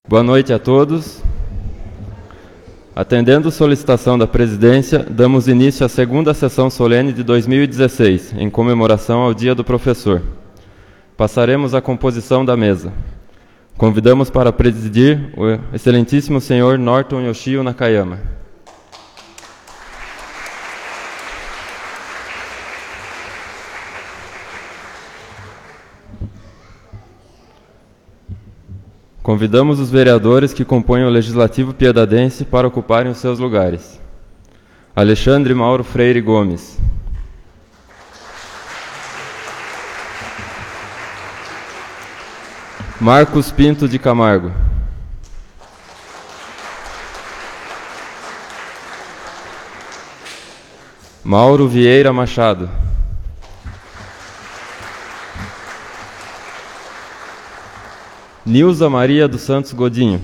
Boa noite a todos. Atendendo solicitação da presidência, damos início à segunda sessão solene de 2016, em comemoração ao Dia do Professor. Passaremos à composição da mesa. Convidamos para presidir o excelentíssimo senhor Norton Yoshio Nakayama. Convidamos os vereadores que compõem o Legislativo Piedadense para ocuparem os seus lugares. Alexandre Mauro Freire Gomes. Marcos Pinto de Camargo. Mauro Vieira Machado. Nilza Maria dos Santos Godinho.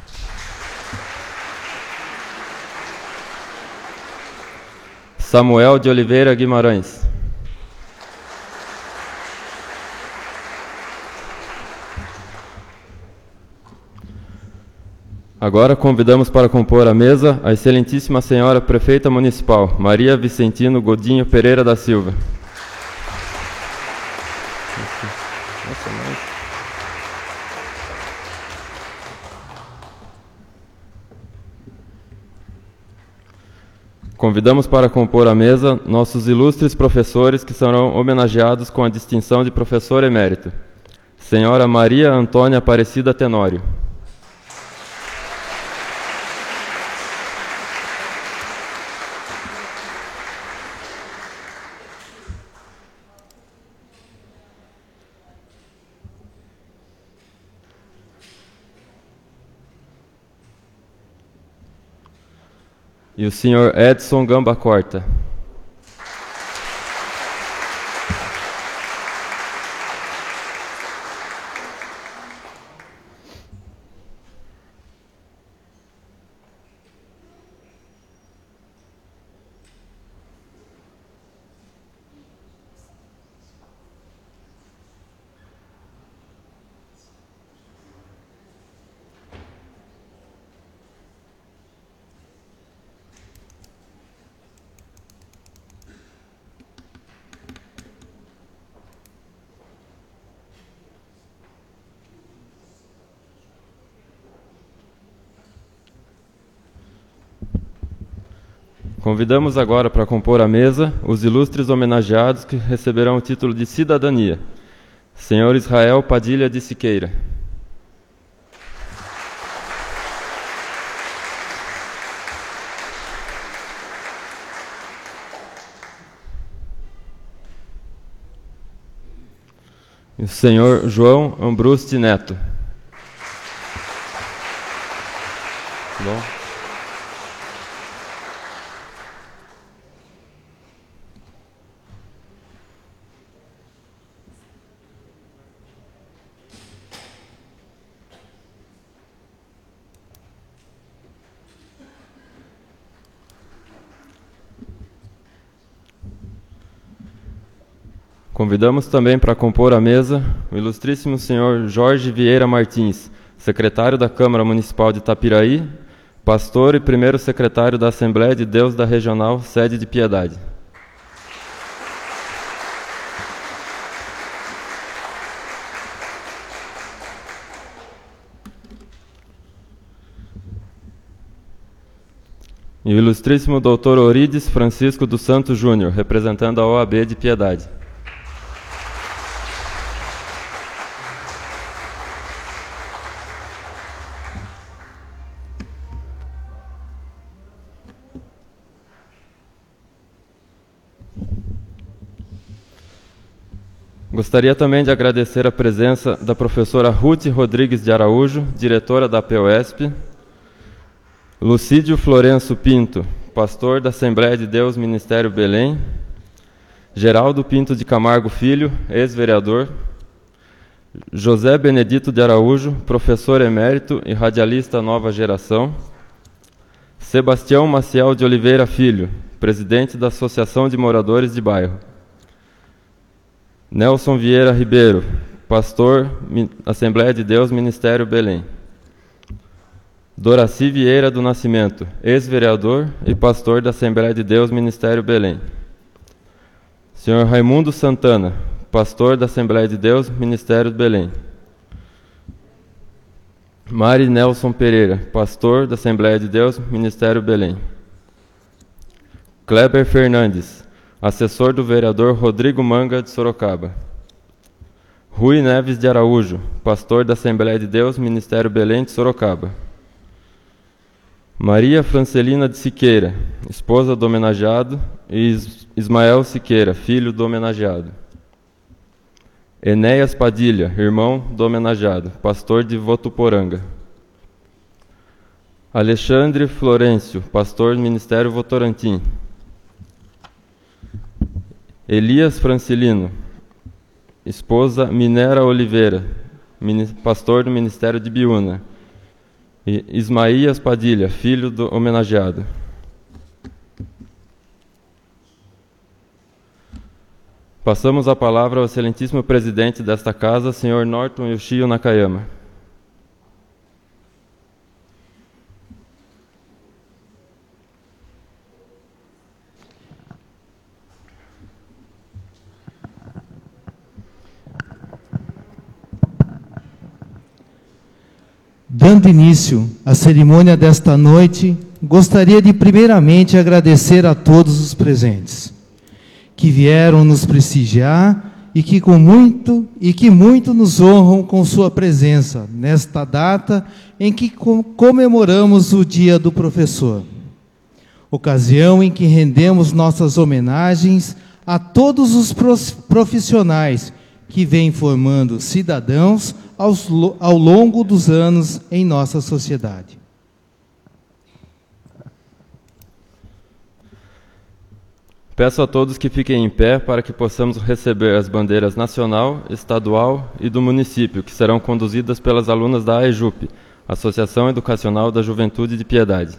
Samuel de Oliveira Guimarães. Agora convidamos para compor a mesa a excelentíssima senhora prefeita municipal, Maria Vicentino Godinho Pereira da Silva. Convidamos para compor a mesa nossos ilustres professores que serão homenageados com a distinção de professor emérito. Senhora Maria Antônia Aparecida Tenório. E o senhor Edson Gamba Corta. Convidamos agora para compor a mesa os ilustres homenageados que receberão o título de cidadania. Senhor Israel Padilha de Siqueira. E o senhor João Ambrusti Neto. Bom. Convidamos também para compor a mesa o ilustríssimo senhor Jorge Vieira Martins, secretário da Câmara Municipal de Itapiraí, pastor e primeiro secretário da Assembleia de Deus da Regional, sede de Piedade. E o ilustríssimo doutor Orides Francisco dos Santos Júnior, representando a OAB de Piedade. Gostaria também de agradecer a presença da professora Ruth Rodrigues de Araújo, diretora da POSP, Lucídio Florenço Pinto, pastor da Assembleia de Deus Ministério Belém, Geraldo Pinto de Camargo Filho, ex-vereador, José Benedito de Araújo, professor emérito e radialista Nova Geração, Sebastião Maciel de Oliveira Filho, presidente da Associação de Moradores de Bairro, Nelson Vieira Ribeiro, pastor, Assembleia de Deus, Ministério Belém. Doraci Vieira do Nascimento, ex-vereador e pastor da Assembleia de Deus, Ministério Belém. Senhor Raimundo Santana, pastor da Assembleia de Deus, Ministério Belém. Mari Nelson Pereira, pastor da Assembleia de Deus, Ministério Belém. Kleber Fernandes, assessor do vereador Rodrigo Manga de Sorocaba. Rui Neves de Araújo, pastor da Assembleia de Deus, Ministério Belém de Sorocaba. Maria Francelina de Siqueira, esposa do homenageado, e Ismael Siqueira, filho do homenageado. Enéas Padilha, irmão do homenageado, pastor de Votuporanga. Alexandre Florencio, pastor do Ministério Votorantim. Elias Francilino, esposa Minera Oliveira, pastor do Ministério de Biúna. E Ismaías Padilha, filho do homenageado. Passamos a palavra ao excelentíssimo presidente desta casa, senhor Norton Yoshio Nakayama. Dando início à cerimônia desta noite, gostaria de primeiramente agradecer a todos os presentes que vieram nos prestigiar e que muito nos honram com sua presença nesta data em que comemoramos o Dia do Professor, ocasião em que rendemos nossas homenagens a todos os profissionais que vêm formando cidadãos ao longo dos anos em nossa sociedade. Peço a todos que fiquem em pé para que possamos receber as bandeiras nacional, estadual e do município, que serão conduzidas pelas alunas da AEJUP, Associação Educacional da Juventude de Piedade.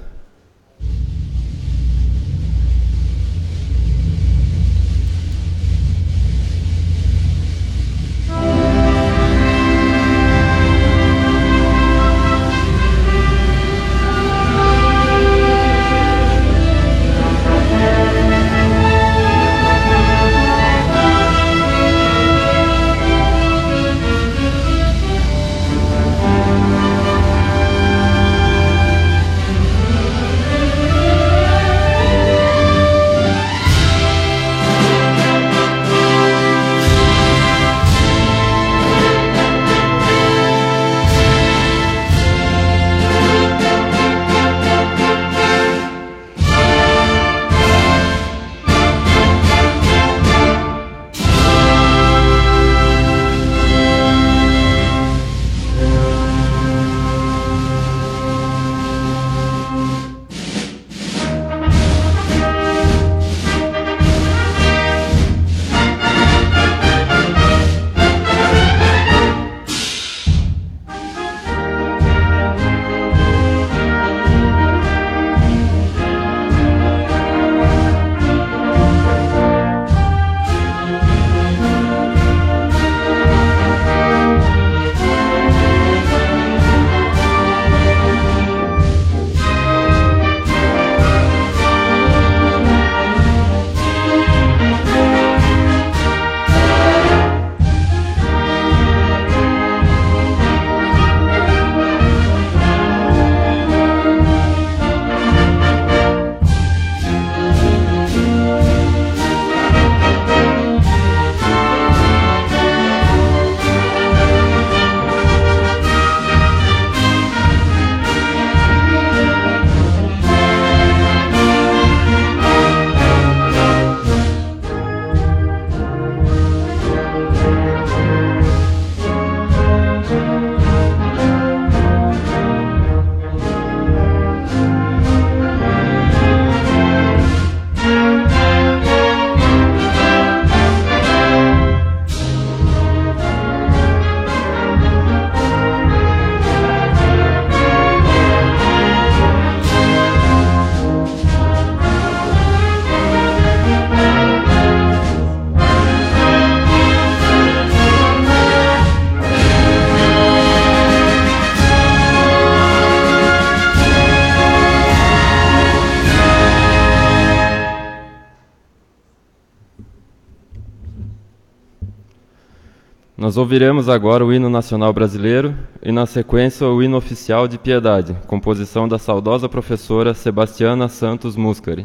Nós ouviremos agora o hino nacional brasileiro e, na sequência, o hino oficial de Piedade, composição da saudosa professora Sebastiana Santos Muscari.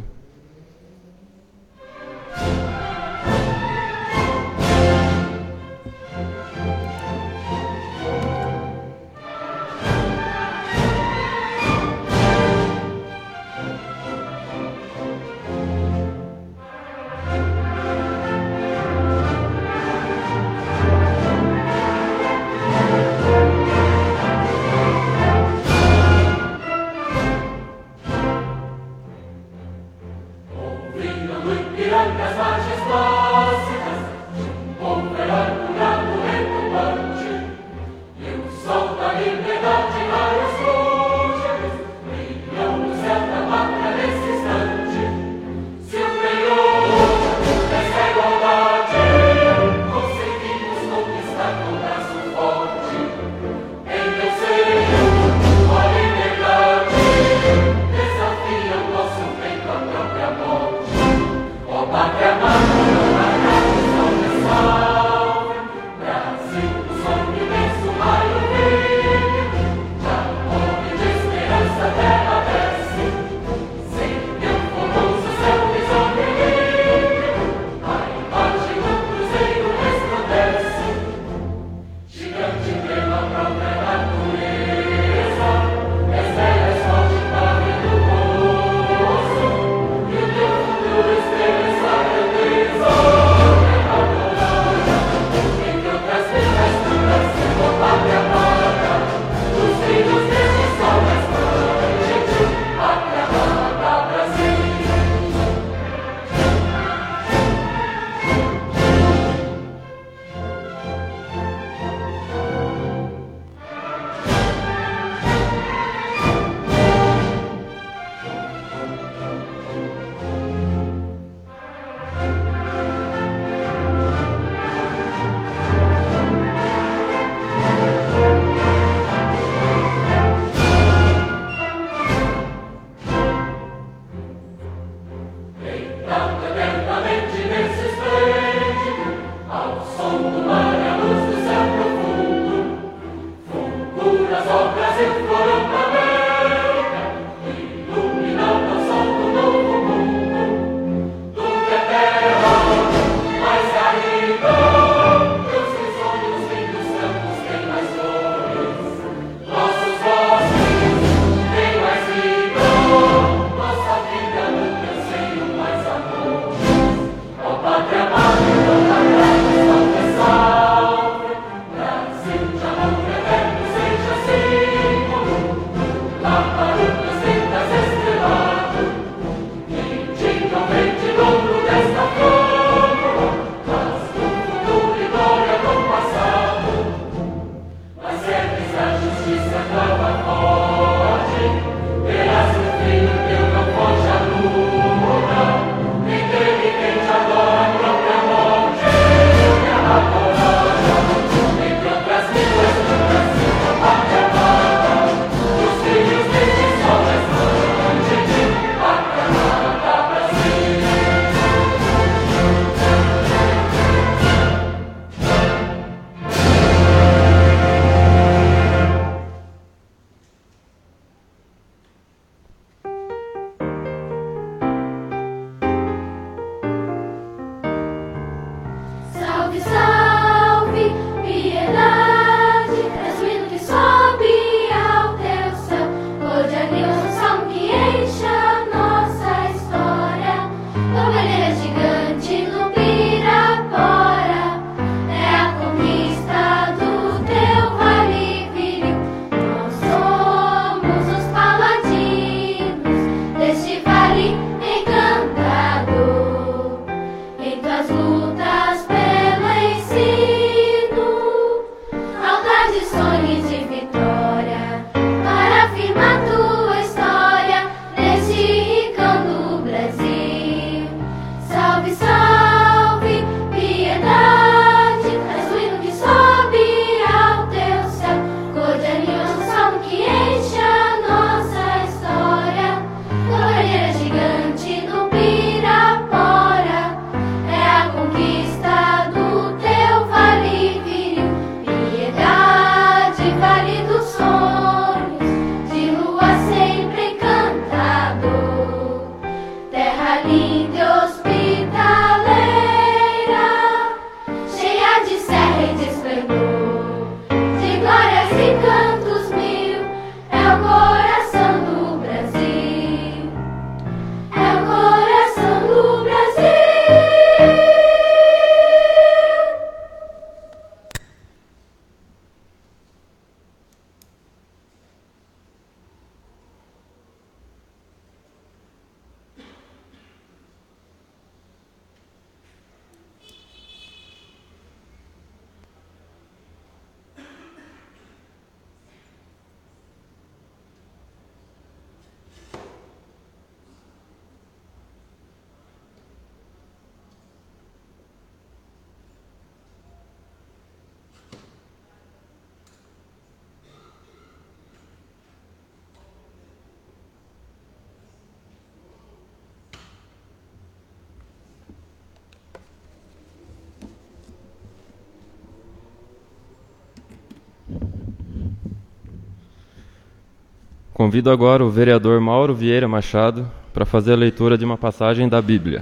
Convido agora o vereador Mauro Vieira Machado para fazer a leitura de uma passagem da Bíblia.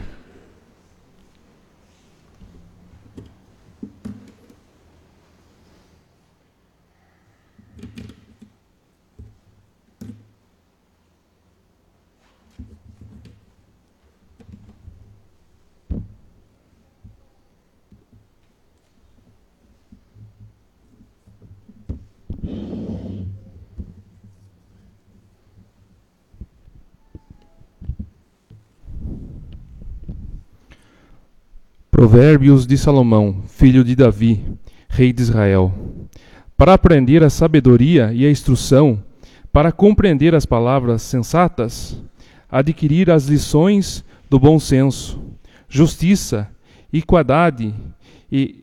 Provérbios de Salomão, filho de Davi, rei de Israel. Para aprender a sabedoria e a instrução, para compreender as palavras sensatas, adquirir as lições do bom senso, justiça, equidade e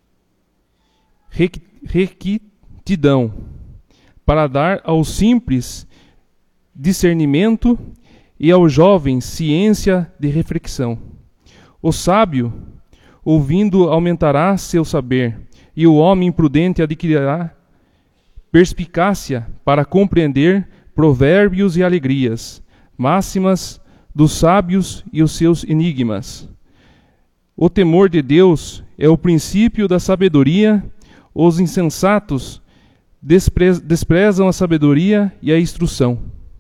rectidão, para dar aos simples discernimento e aos jovens ciência de reflexão. O sábio, ouvindo, aumentará seu saber, e o homem imprudente adquirirá perspicácia para compreender provérbios e alegrias, máximas dos sábios e os seus enigmas. O temor de Deus é o princípio da sabedoria. Os insensatos desprezam a sabedoria e a instrução.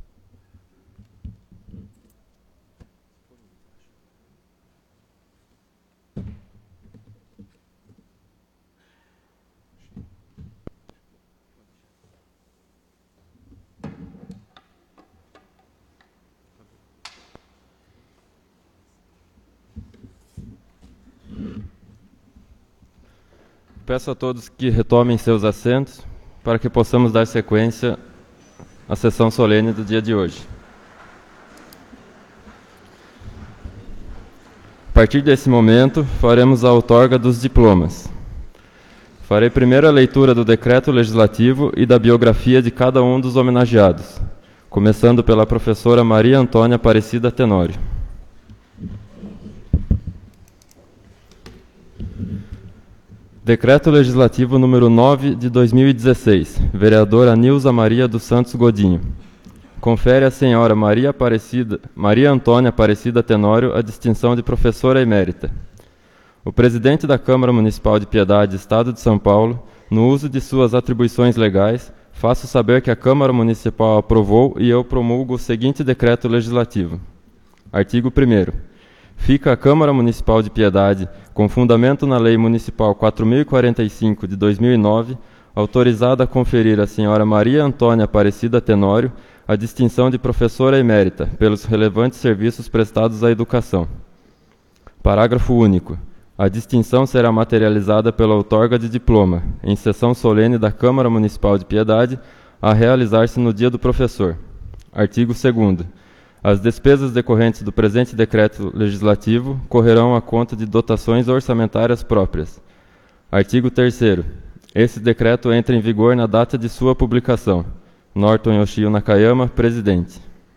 Peço a todos que retomem seus assentos para que possamos dar sequência à sessão solene do dia de hoje. A partir desse momento, faremos a outorga dos diplomas. Farei primeiro a leitura do decreto legislativo e da biografia de cada um dos homenageados, começando pela professora Maria Antônia Aparecida Tenório. Decreto Legislativo número 9 de 2016, vereadora Nilza Maria dos Santos Godinho. Confere à senhora Maria Antônia Aparecida Tenório a distinção de professora emérita. O presidente da Câmara Municipal de Piedade, Estado de São Paulo, no uso de suas atribuições legais, faço saber que a Câmara Municipal aprovou e eu promulgo o seguinte decreto legislativo. Artigo 1º. Fica a Câmara Municipal de Piedade, com fundamento na Lei Municipal 4045 de 2009, autorizada a conferir à senhora Maria Antônia Aparecida Tenório a distinção de professora emérita pelos relevantes serviços prestados à educação. Parágrafo único. A distinção será materializada pela outorga de diploma, em sessão solene da Câmara Municipal de Piedade, a realizar-se no dia do professor. Artigo 2º. As despesas decorrentes do presente decreto legislativo correrão à conta de dotações orçamentárias próprias. Artigo 3º. Esse decreto entra em vigor na data de sua publicação. Norton Yoshio Nakayama, presidente.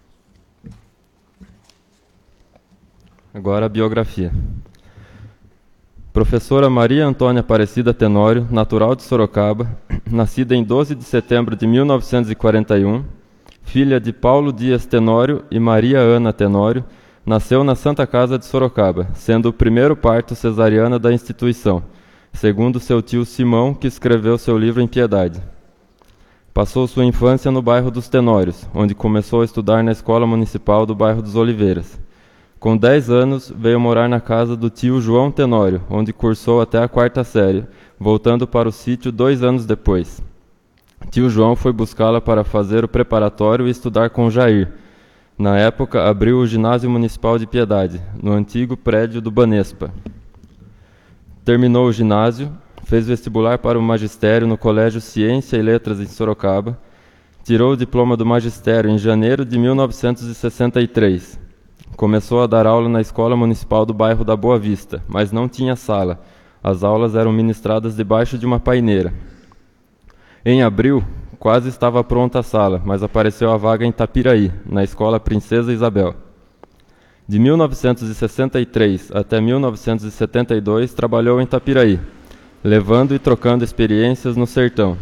Agora a biografia. Professora Maria Antônia Aparecida Tenório, natural de Sorocaba, nascida em 12 de setembro de 1941, filha de Paulo Dias Tenório e Maria Ana Tenório, nasceu na Santa Casa de Sorocaba, sendo o primeiro parto cesariana da instituição, segundo seu tio Simão, que escreveu seu livro em Piedade. Passou sua infância no bairro dos Tenórios, onde começou a estudar na Escola Municipal do bairro dos Oliveiras. Com 10 anos, veio morar na casa do tio João Tenório, onde cursou até a 4ª série, voltando para o sítio 2 anos depois. Tio João foi buscá-la para fazer o preparatório e estudar com Jair. Na época, abriu o Ginásio Municipal de Piedade, no antigo prédio do Banespa. Terminou o ginásio, fez vestibular para o magistério no Colégio Ciência e Letras em Sorocaba, tirou o diploma do magistério em janeiro de 1963. Começou a dar aula na Escola Municipal do bairro da Boa Vista, mas não tinha sala. As aulas eram ministradas debaixo de uma paineira. Em abril, quase estava pronta a sala, mas apareceu a vaga em Tapiraí, na Escola Princesa Isabel. De 1963 até 1972, trabalhou em Tapiraí, levando e trocando experiências no sertão.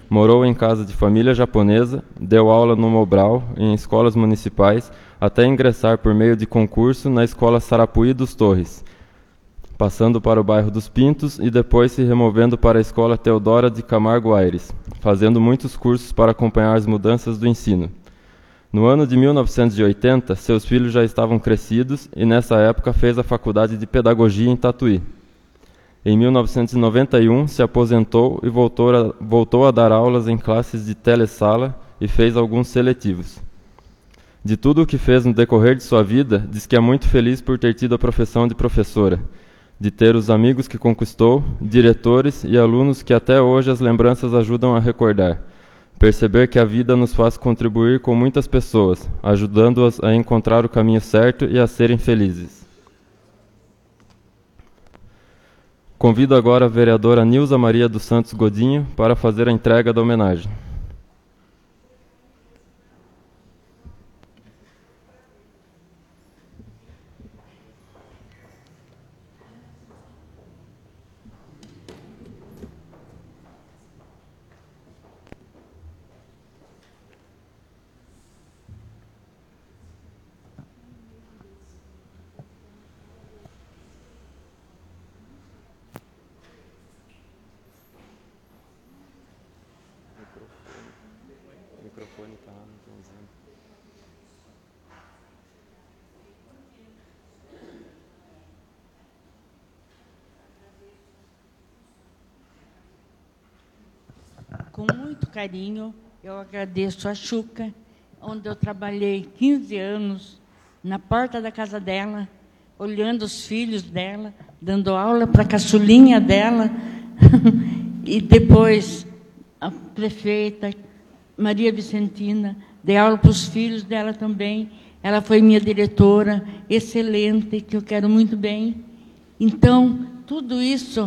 Morou em casa de família japonesa, deu aula no Mobral, em escolas municipais, até ingressar por meio de concurso na Escola Sarapuí dos Torres, passando para o bairro dos Pintos e depois se removendo para a Escola Teodora de Camargo Aires, fazendo muitos cursos para acompanhar as mudanças do ensino. No ano de 1980, seus filhos já estavam crescidos e nessa época fez a faculdade de Pedagogia em Tatuí. Em 1991, se aposentou e voltou a dar aulas em classes de telesala e fez alguns seletivos. De tudo o que fez no decorrer de sua vida, diz que é muito feliz por ter tido a profissão de professora, de ter os amigos que conquistou, diretores e alunos que até hoje as lembranças ajudam a recordar. Perceber que a vida nos faz contribuir com muitas pessoas, ajudando-as a encontrar o caminho certo e a serem felizes. Convido agora a vereadora Nilza Maria dos Santos Godinho para fazer a entrega da homenagem. O microfone está lá no botãozinho. Com muito carinho, eu agradeço a Xuca, onde eu trabalhei 15 anos, na porta da casa dela, olhando os filhos dela, dando aula para a caçulinha dela, e depois a prefeita Maria Vicentina, dei aula para os filhos dela também. Ela foi minha diretora, excelente, que eu quero muito bem. Então, tudo isso,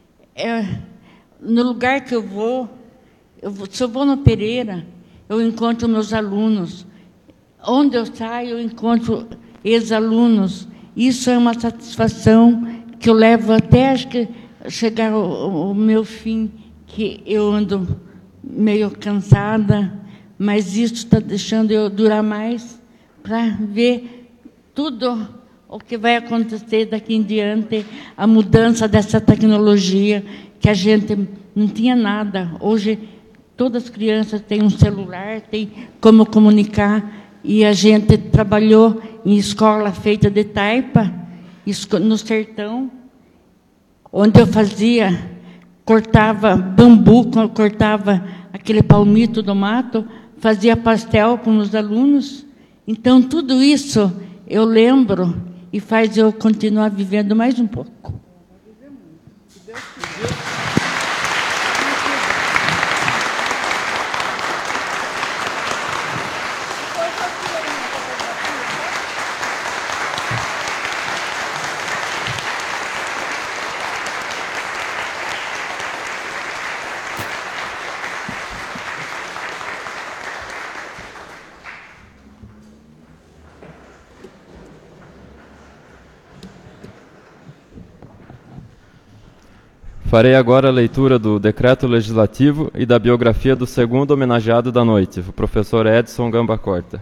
no lugar que eu vou, se eu vou no Pereira, eu encontro meus alunos. Onde eu saio, eu encontro ex-alunos. Isso é uma satisfação que eu levo até acho que chegar ao meu fim, que eu ando meio cansada, mas isso está deixando eu durar mais para ver tudo o que vai acontecer daqui em diante, a mudança dessa tecnologia, que a gente não tinha nada. Hoje, todas as crianças têm um celular, têm como comunicar, e a gente trabalhou em escola feita de taipa, no sertão, onde eu cortava bambu, cortava aquele palmito do mato, fazia pastel com os alunos. Então, tudo isso eu lembro e faz eu continuar vivendo mais um pouco. Farei agora a leitura do decreto legislativo e da biografia do segundo homenageado da noite, o professor Edson Gambacorta.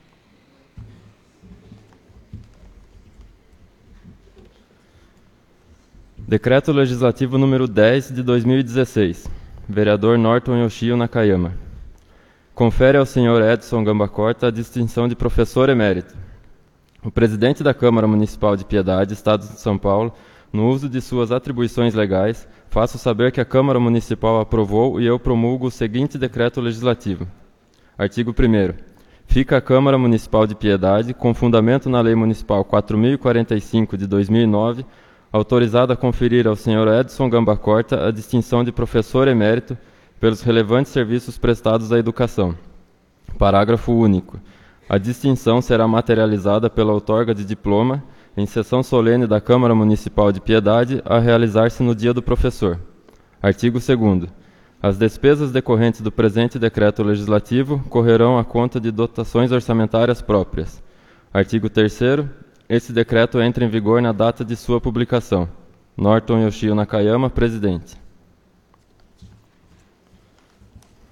Decreto legislativo número 10 de 2016. Vereador Norton Yoshio Nakayama. Confere ao senhor Edson Gambacorta a distinção de professor emérito. O presidente da Câmara Municipal de Piedade, Estado de São Paulo, no uso de suas atribuições legais, faço saber que a Câmara Municipal aprovou e eu promulgo o seguinte decreto legislativo. Artigo 1º. Fica a Câmara Municipal de Piedade, com fundamento na Lei Municipal 4.045 de 2009, autorizada a conferir ao senhor Edson Gambacorta a distinção de professor emérito pelos relevantes serviços prestados à educação. Parágrafo único. A distinção será materializada pela outorga de diploma em sessão solene da Câmara Municipal de Piedade, a realizar-se no dia do professor. Artigo 2º. As despesas decorrentes do presente decreto legislativo correrão à conta de dotações orçamentárias próprias. Artigo 3º. Esse decreto entra em vigor na data de sua publicação. Norton Yoshio Nakayama, presidente.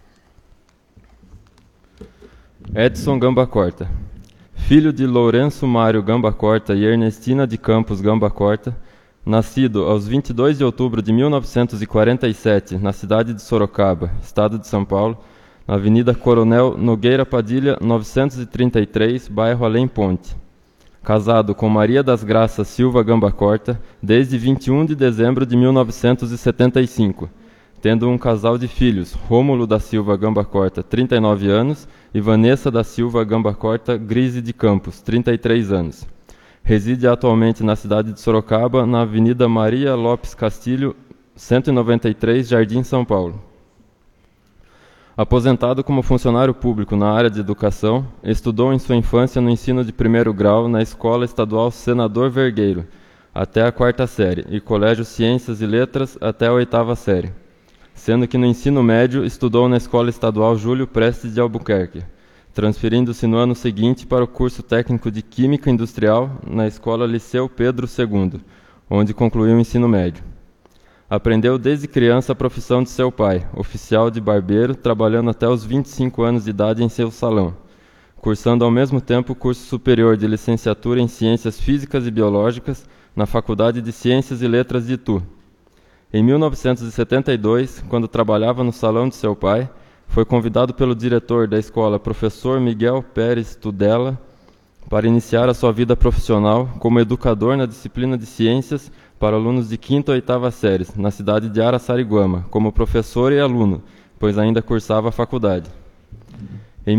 Edson Gamba Corta. Filho de Lourenço Mário Gamba Corta e Ernestina de Campos Gamba Corta, nascido aos 22 de outubro de 1947 na cidade de Sorocaba, estado de São Paulo, na Avenida Coronel Nogueira Padilha, 933, bairro Além Ponte. Casado com Maria das Graças Silva Gamba Corta desde 21 de dezembro de 1975, tendo um casal de filhos, Rômulo da Silva Gamba Corta, 39 anos, e Vanessa da Silva Gamba Corta Grise de Campos, 33 anos. Reside atualmente na cidade de Sorocaba, na Avenida Maria Lopes Castilho, 193, Jardim São Paulo. Aposentado como funcionário público na área de educação, estudou em sua infância no ensino de primeiro grau na Escola Estadual Senador Vergueiro, até a 4ª série, e Colégio Ciências e Letras até a 8ª série, sendo que no ensino médio estudou na Escola Estadual Júlio Prestes de Albuquerque, transferindo-se no ano seguinte para o curso técnico de Química Industrial na Escola Liceu Pedro II, onde concluiu o ensino médio. Aprendeu desde criança a profissão de seu pai, oficial de barbeiro, trabalhando até os 25 anos de idade em seu salão, cursando ao mesmo tempo o curso superior de licenciatura em Ciências Físicas e Biológicas na Faculdade de Ciências e Letras de Itu. Em 1972, quando trabalhava no salão de seu pai, foi convidado pelo diretor da escola, professor Miguel Pérez Tudela, para iniciar a sua vida profissional como educador na disciplina de Ciências para alunos de 5ª e 8ª séries, na cidade de Araçariguama, como professor e aluno, pois ainda cursava a faculdade. Em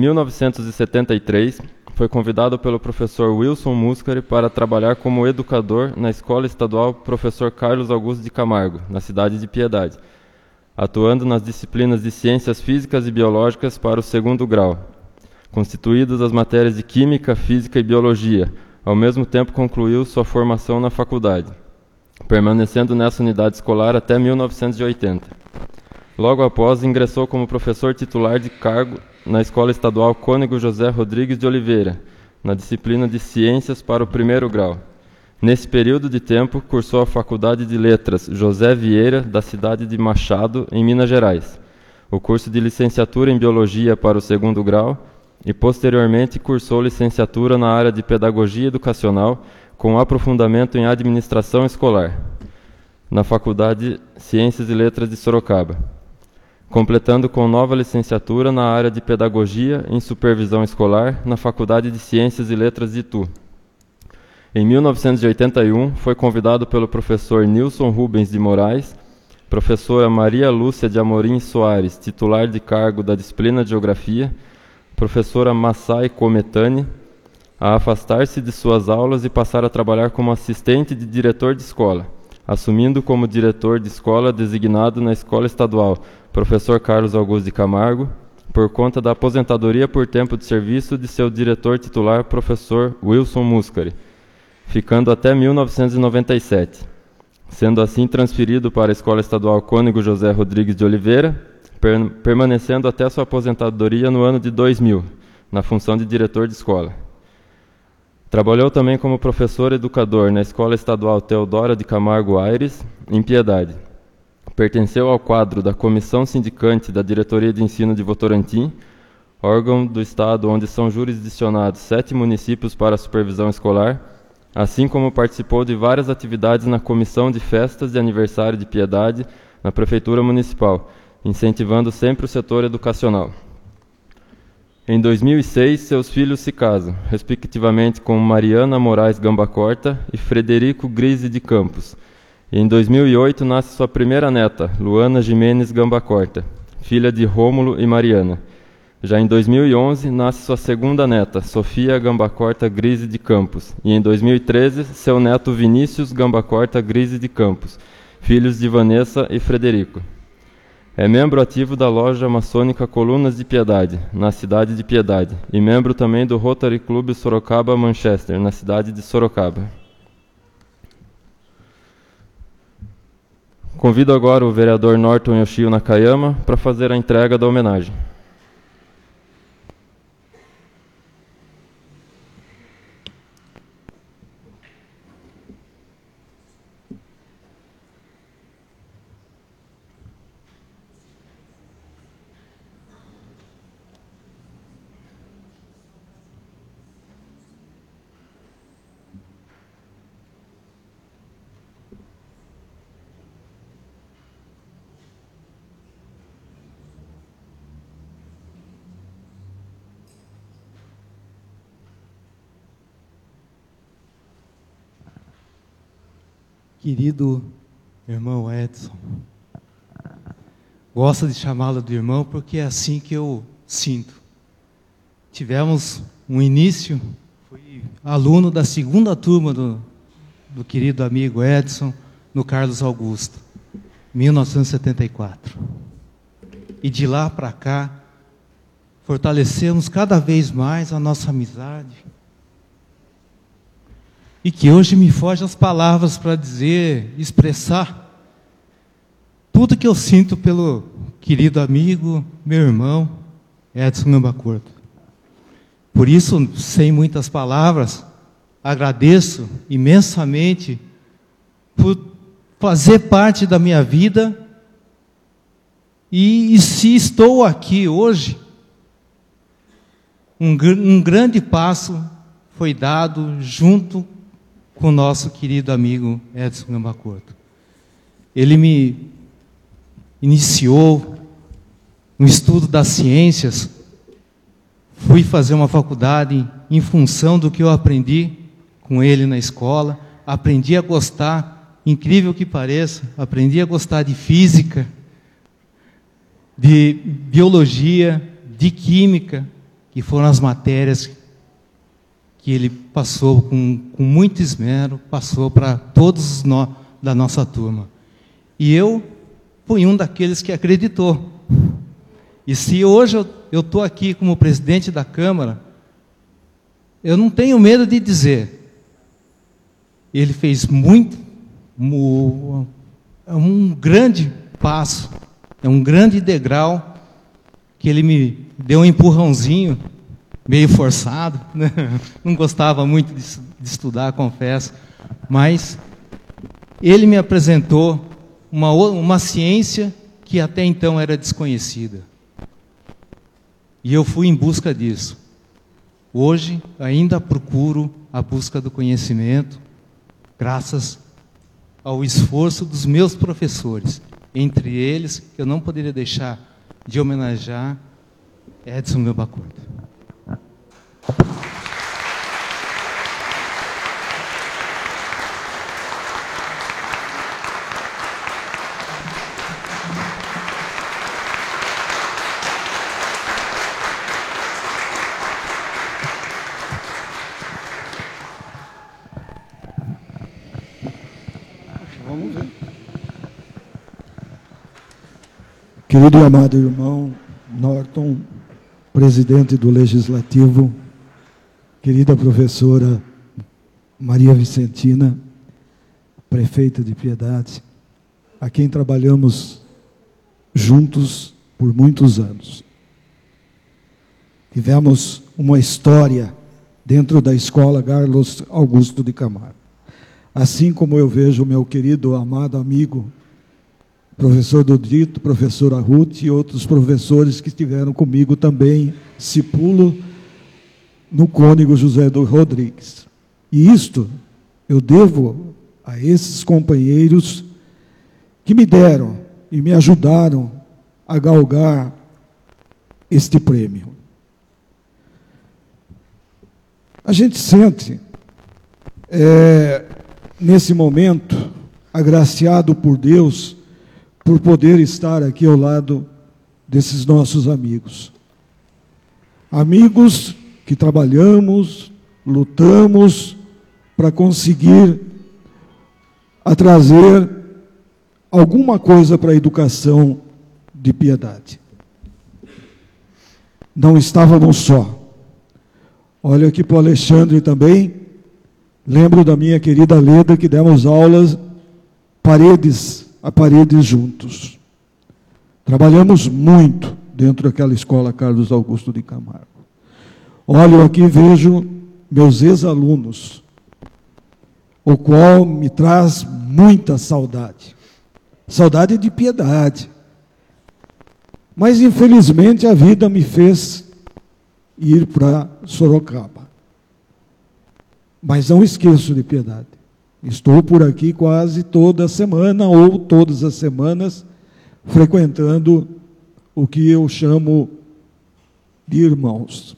1973, foi convidado pelo professor Wilson Muscari para trabalhar como educador na Escola Estadual Professor Carlos Augusto de Camargo, na cidade de Piedade, atuando nas disciplinas de Ciências Físicas e Biológicas para o 2º grau, constituídas as matérias de Química, Física e Biologia. Ao mesmo tempo concluiu sua formação na faculdade, permanecendo nessa unidade escolar até 1980. Logo após, ingressou como professor titular de cargo na Escola Estadual Cônego José Rodrigues de Oliveira, na disciplina de Ciências para o 1º grau. Nesse período de tempo, cursou a Faculdade de Letras José Vieira, da cidade de Machado, em Minas Gerais, o curso de licenciatura em Biologia para o 2º grau e, posteriormente, cursou licenciatura na área de Pedagogia Educacional, com aprofundamento em Administração Escolar, na Faculdade de Ciências e Letras de Sorocaba, completando com nova licenciatura na área de Pedagogia em Supervisão Escolar, na Faculdade de Ciências e Letras de Itu. Em 1981, foi convidado pelo professor Nilson Rubens de Moraes, professora Maria Lúcia de Amorim Soares, titular de cargo da disciplina de Geografia, professora Massai Cometani, a afastar-se de suas aulas e passar a trabalhar como assistente de diretor de escola, assumindo como diretor de escola designado na Escola Estadual Professor Carlos Augusto de Camargo, por conta da aposentadoria por tempo de serviço de seu diretor titular, professor Wilson Muscari, ficando até 1997, sendo assim transferido para a Escola Estadual Cônego José Rodrigues de Oliveira, permanecendo até sua aposentadoria no ano de 2000, na função de diretor de escola. Trabalhou também como professor educador na Escola Estadual Teodora de Camargo Aires, em Piedade. Pertenceu ao quadro da Comissão Sindicante da Diretoria de Ensino de Votorantim, órgão do Estado onde são jurisdicionados 7 municípios para a supervisão escolar, assim como participou de várias atividades na Comissão de Festas de Aniversário de Piedade, na Prefeitura Municipal, incentivando sempre o setor educacional. Em 2006, seus filhos se casam, respectivamente com Mariana Moraes Gamba Corta e Frederico Grise de Campos. E em 2008, nasce sua primeira neta, Luana Jimenez Gamba Corta, filha de Rômulo e Mariana. Já em 2011, nasce sua segunda neta, Sofia Gamba Corta Grise de Campos. E em 2013, seu neto Vinícius Gamba Corta Grise de Campos, filhos de Vanessa e Frederico. É membro ativo da loja maçônica Colunas de Piedade, na cidade de Piedade, e membro também do Rotary Club Sorocaba Manchester, na cidade de Sorocaba. Convido agora o vereador Norton Yoshio Nakayama para fazer a entrega da homenagem. Querido irmão Edson, gosto de chamá-lo de irmão porque é assim que eu sinto. Tivemos um início, fui aluno da segunda turma do querido amigo Edson, no Carlos Augusto, 1974. E de lá para cá, fortalecemos cada vez mais a nossa amizade. E que hoje me fogem as palavras para dizer, expressar tudo que eu sinto pelo querido amigo, meu irmão, Edson Gambacorto. Por isso, sem muitas palavras, agradeço imensamente por fazer parte da minha vida. E se estou aqui hoje, um grande passo foi dado junto com o nosso querido amigo Edson Gambacorto. Ele me iniciou no estudo das ciências. Fui fazer uma faculdade em função do que eu aprendi com ele na escola. Aprendi a gostar, incrível que pareça, aprendi a gostar de física, de biologia, de química, que foram as matérias que ele passou com muito esmero, passou para todos nós da nossa turma. E eu fui um daqueles que acreditou. E se hoje eu estou aqui como presidente da Câmara, eu não tenho medo de dizer, ele fez um grande passo, é um grande degrau, que ele me deu um empurrãozinho, meio forçado, né? Não gostava muito de estudar, confesso, mas ele me apresentou uma ciência que até então era desconhecida. E eu fui em busca disso. Hoje, ainda procuro a busca do conhecimento, graças ao esforço dos meus professores. Entre eles, eu não poderia deixar de homenagear Edson Gambacorto. Vamos ver. Querido e amado irmão Norton, presidente do Legislativo, querida professora Maria Vicentina, prefeita de Piedade, a quem trabalhamos juntos por muitos anos. Tivemos uma história dentro da escola Carlos Augusto de Camargo. Assim como eu vejo o meu querido, amado amigo, professor Dodito, professora Ruth e outros professores que estiveram comigo também, Cipulo, no Cônego José do Rodrigues. E isto eu devo a esses companheiros que me deram e me ajudaram a galgar este prêmio. A gente sente, nesse momento, agraciado por Deus, por poder estar aqui ao lado desses nossos amigos. Amigos que trabalhamos, lutamos para conseguir trazer alguma coisa para a educação de Piedade. Não estávamos só. Olha aqui para o Alexandre também. Lembro da minha querida Leda, que demos aulas paredes a paredes juntos. Trabalhamos muito dentro daquela escola Carlos Augusto de Camargo. Olho aqui e vejo meus ex-alunos, o qual me traz muita saudade. Saudade de Piedade. Mas, infelizmente, a vida me fez ir para Sorocaba. Mas não esqueço de Piedade. Estou por aqui quase toda semana, ou todas as semanas, frequentando o que eu chamo de irmãos,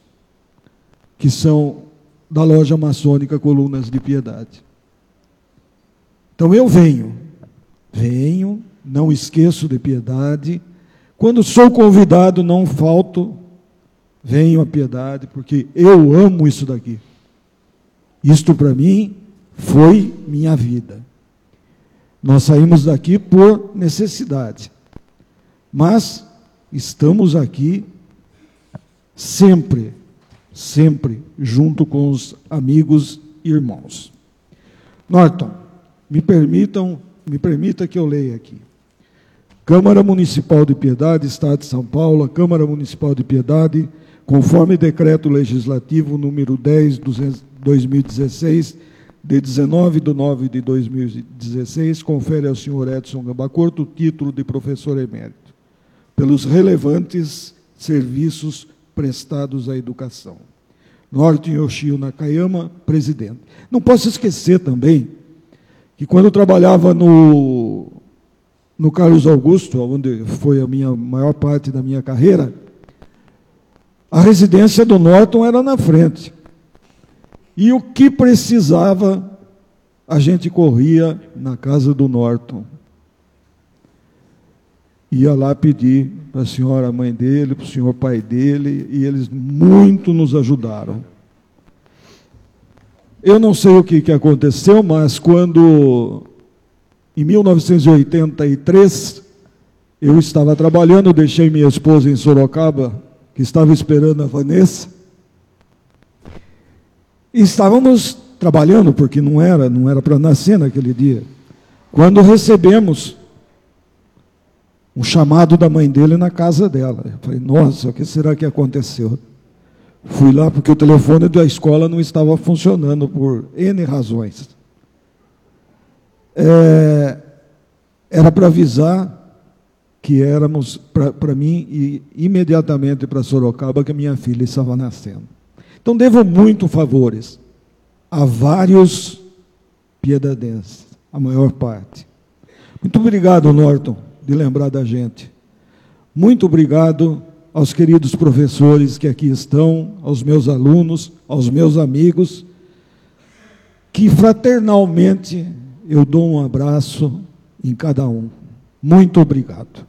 que são da loja maçônica Colunas de Piedade. Então eu venho, não esqueço de Piedade. Quando sou convidado, não falto, venho a Piedade, porque eu amo isso daqui. Isto para mim foi minha vida. Nós saímos daqui por necessidade, mas estamos aqui sempre junto com os amigos e irmãos. Norton, me permita que eu leia aqui. Câmara Municipal de Piedade, Estado de São Paulo, a Câmara Municipal de Piedade, conforme decreto legislativo número 10/2016, de 19/9/2016, confere ao senhor Edson Gambacorto o título de professor emérito, pelos relevantes serviços prestados à educação. Norton Yoshio Nakayama, presidente. Não posso esquecer também que quando eu trabalhava no Carlos Augusto, onde foi a maior parte da minha carreira, a residência do Norton era na frente. E o que precisava, a gente corria na casa do Norton. Ia lá pedir para a senhora mãe dele, para o senhor pai dele, e eles muito nos ajudaram. Eu não sei o que aconteceu, mas quando, em 1983, eu estava trabalhando, deixei minha esposa em Sorocaba, que estava esperando a Vanessa, e estávamos trabalhando, porque não era para nascer naquele dia, quando recebemos um chamado da mãe dele na casa dela. Eu falei, nossa, o que será que aconteceu? Fui lá porque o telefone da escola não estava funcionando por N razões. Era para avisar que éramos, para mim, e imediatamente para Sorocaba, que a minha filha estava nascendo. Então, devo muito favores a vários piedadenses, a maior parte. Muito obrigado, Norton, de lembrar da gente. Muito obrigado aos queridos professores que aqui estão, aos meus alunos, aos meus amigos, que fraternalmente eu dou um abraço em cada um. Muito obrigado.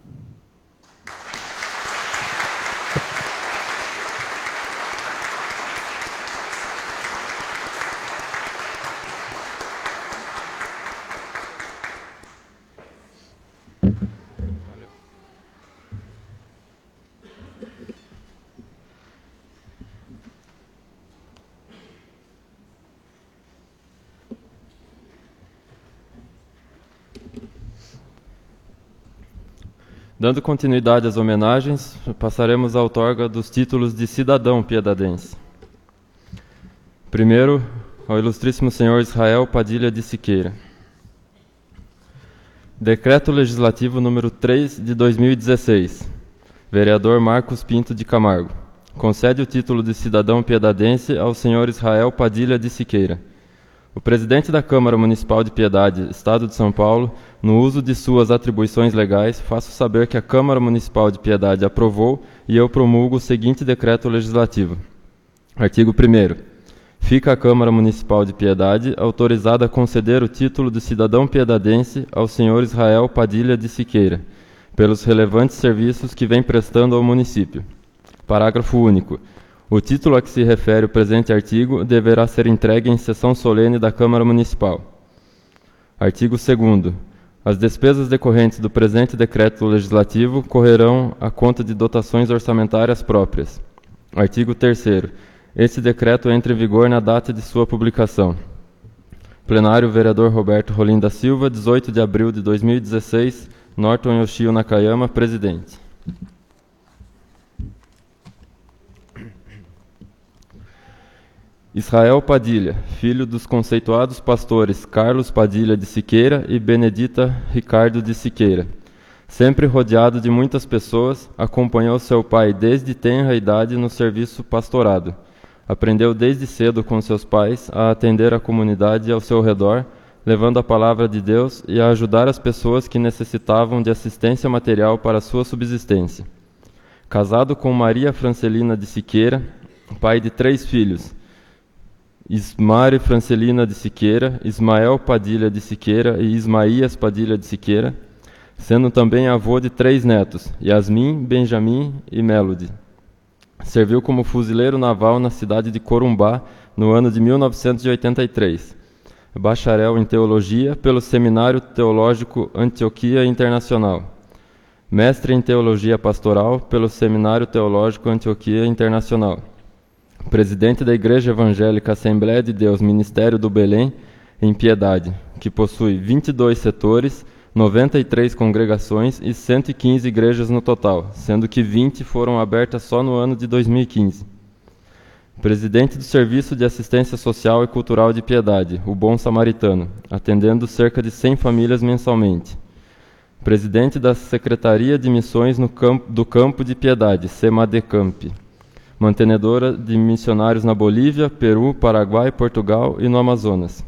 Dando continuidade às homenagens, passaremos à outorga dos títulos de cidadão piedadense. Primeiro, ao ilustríssimo senhor Israel Padilha de Siqueira. Decreto Legislativo número 3 de 2016. Vereador Marcos Pinto de Camargo. Concede o título de cidadão piedadense ao senhor Israel Padilha de Siqueira. O presidente da Câmara Municipal de Piedade, Estado de São Paulo, no uso de suas atribuições legais, faço saber que a Câmara Municipal de Piedade aprovou e eu promulgo o seguinte decreto legislativo. Artigo 1º. Fica a Câmara Municipal de Piedade autorizada a conceder o título de cidadão piedadense ao senhor Israel Padilha de Siqueira, pelos relevantes serviços que vem prestando ao município. Parágrafo único. O título a que se refere o presente artigo deverá ser entregue em sessão solene da Câmara Municipal. Artigo 2º. As despesas decorrentes do presente decreto legislativo correrão à conta de dotações orçamentárias próprias. Artigo 3º. Este decreto entra em vigor na data de sua publicação. Plenário, vereador Roberto Rolim da Silva, 18 de abril de 2016, Norton Yoshio Nakayama, presidente. Israel Padilha, filho dos conceituados pastores Carlos Padilha de Siqueira e Benedita Ricardo de Siqueira. Sempre rodeado de muitas pessoas, acompanhou seu pai desde tenra idade no serviço pastorado. Aprendeu desde cedo com seus pais a atender a comunidade ao seu redor, levando a palavra de Deus e a ajudar as pessoas que necessitavam de assistência material para sua subsistência. Casado com Maria Francelina de Siqueira, pai de 3 filhos, Ismari Francelina de Siqueira, Ismael Padilha de Siqueira e Ismaías Padilha de Siqueira, sendo também avô de 3 netos, Yasmin, Benjamin e Melody. Serviu como fuzileiro naval na cidade de Corumbá no ano de 1983. Bacharel em Teologia pelo Seminário Teológico Antioquia Internacional. Mestre em Teologia Pastoral pelo Seminário Teológico Antioquia Internacional. Presidente da Igreja Evangélica Assembleia de Deus Ministério do Belém, em Piedade, que possui 22 setores, 93 congregações e 115 igrejas no total, sendo que 20 foram abertas só no ano de 2015. Presidente do Serviço de Assistência Social e Cultural de Piedade, o Bom Samaritano, atendendo cerca de 100 famílias mensalmente. Presidente da Secretaria de Missões do Campo de Piedade, SEMADECAMP. Mantenedora de missionários na Bolívia, Peru, Paraguai, Portugal e no Amazonas.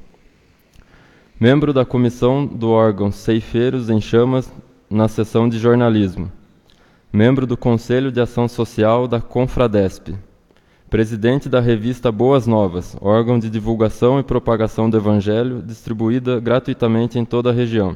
Membro da comissão do órgão Ceifeiros em Chamas na seção de jornalismo. Membro do Conselho de Ação Social da Confradesp. Presidente da revista Boas Novas, órgão de divulgação e propagação do Evangelho, distribuída gratuitamente em toda a região.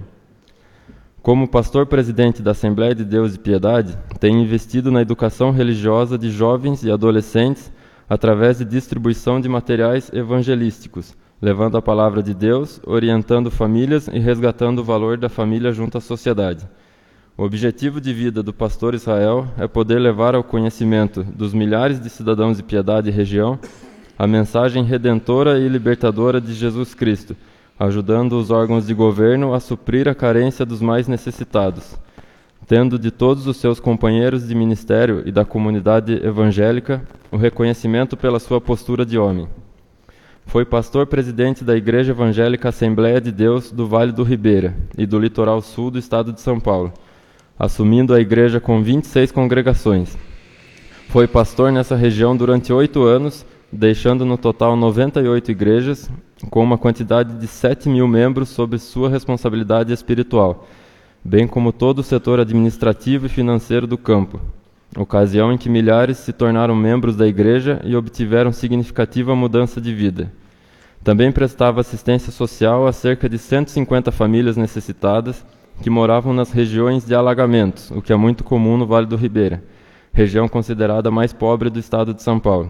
Como pastor-presidente da Assembleia de Deus de Piedade, tem investido na educação religiosa de jovens e adolescentes através de distribuição de materiais evangelísticos, levando a palavra de Deus, orientando famílias e resgatando o valor da família junto à sociedade. O objetivo de vida do pastor Israel é poder levar ao conhecimento dos milhares de cidadãos de Piedade e região a mensagem redentora e libertadora de Jesus Cristo, ajudando os órgãos de governo a suprir a carência dos mais necessitados, tendo de todos os seus companheiros de ministério e da comunidade evangélica o reconhecimento pela sua postura de homem. Foi pastor-presidente da Igreja Evangélica Assembleia de Deus do Vale do Ribeira e do Litoral Sul do Estado de São Paulo, assumindo a igreja com 26 congregações. Foi pastor nessa região durante 8 anos, deixando no total 98 igrejas, com uma quantidade de 7.000 membros sob sua responsabilidade espiritual, bem como todo o setor administrativo e financeiro do campo, ocasião em que milhares se tornaram membros da igreja e obtiveram significativa mudança de vida. Também prestava assistência social a cerca de 150 famílias necessitadas que moravam nas regiões de alagamentos, o que é muito comum no Vale do Ribeira, região considerada a mais pobre do estado de São Paulo.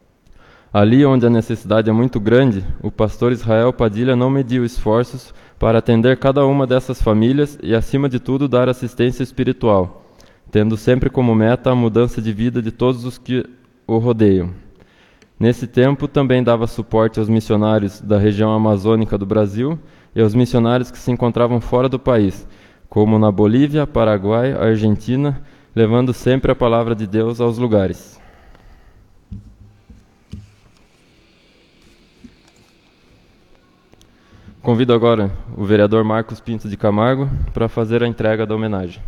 Ali onde a necessidade é muito grande, o pastor Israel Padilha não mediu esforços para atender cada uma dessas famílias e, acima de tudo, dar assistência espiritual, tendo sempre como meta a mudança de vida de todos os que o rodeiam. Nesse tempo, também dava suporte aos missionários da região amazônica do Brasil e aos missionários que se encontravam fora do país, como na Bolívia, Paraguai, Argentina, levando sempre a palavra de Deus aos lugares. Convido agora o vereador Marcos Pinto de Camargo para fazer a entrega da homenagem.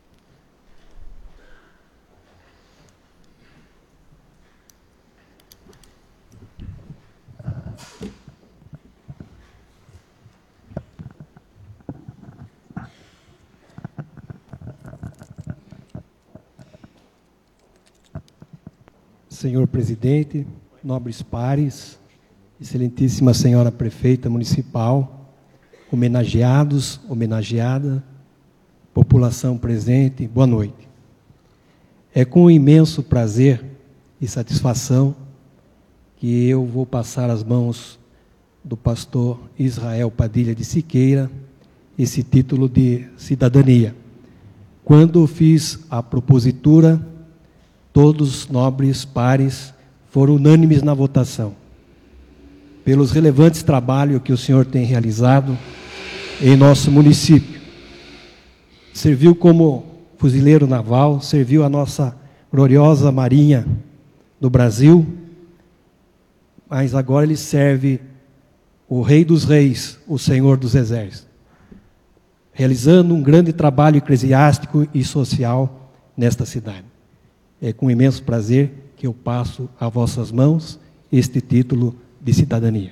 Senhor presidente, nobres pares, excelentíssima senhora prefeita municipal, homenageados, homenageada, população presente, boa noite. É com imenso prazer e satisfação que eu vou passar às mãos do pastor Israel Padilha de Siqueira esse título de cidadania. Quando fiz a propositura, todos os nobres pares foram unânimes na votação, pelos relevantes trabalhos que o senhor tem realizado em nosso município. Serviu como fuzileiro naval, serviu a nossa gloriosa Marinha do Brasil, mas agora ele serve o Rei dos Reis, o Senhor dos Exércitos, realizando um grande trabalho eclesiástico e social nesta cidade. É com imenso prazer que eu passo a vossas mãos este título de cidadania.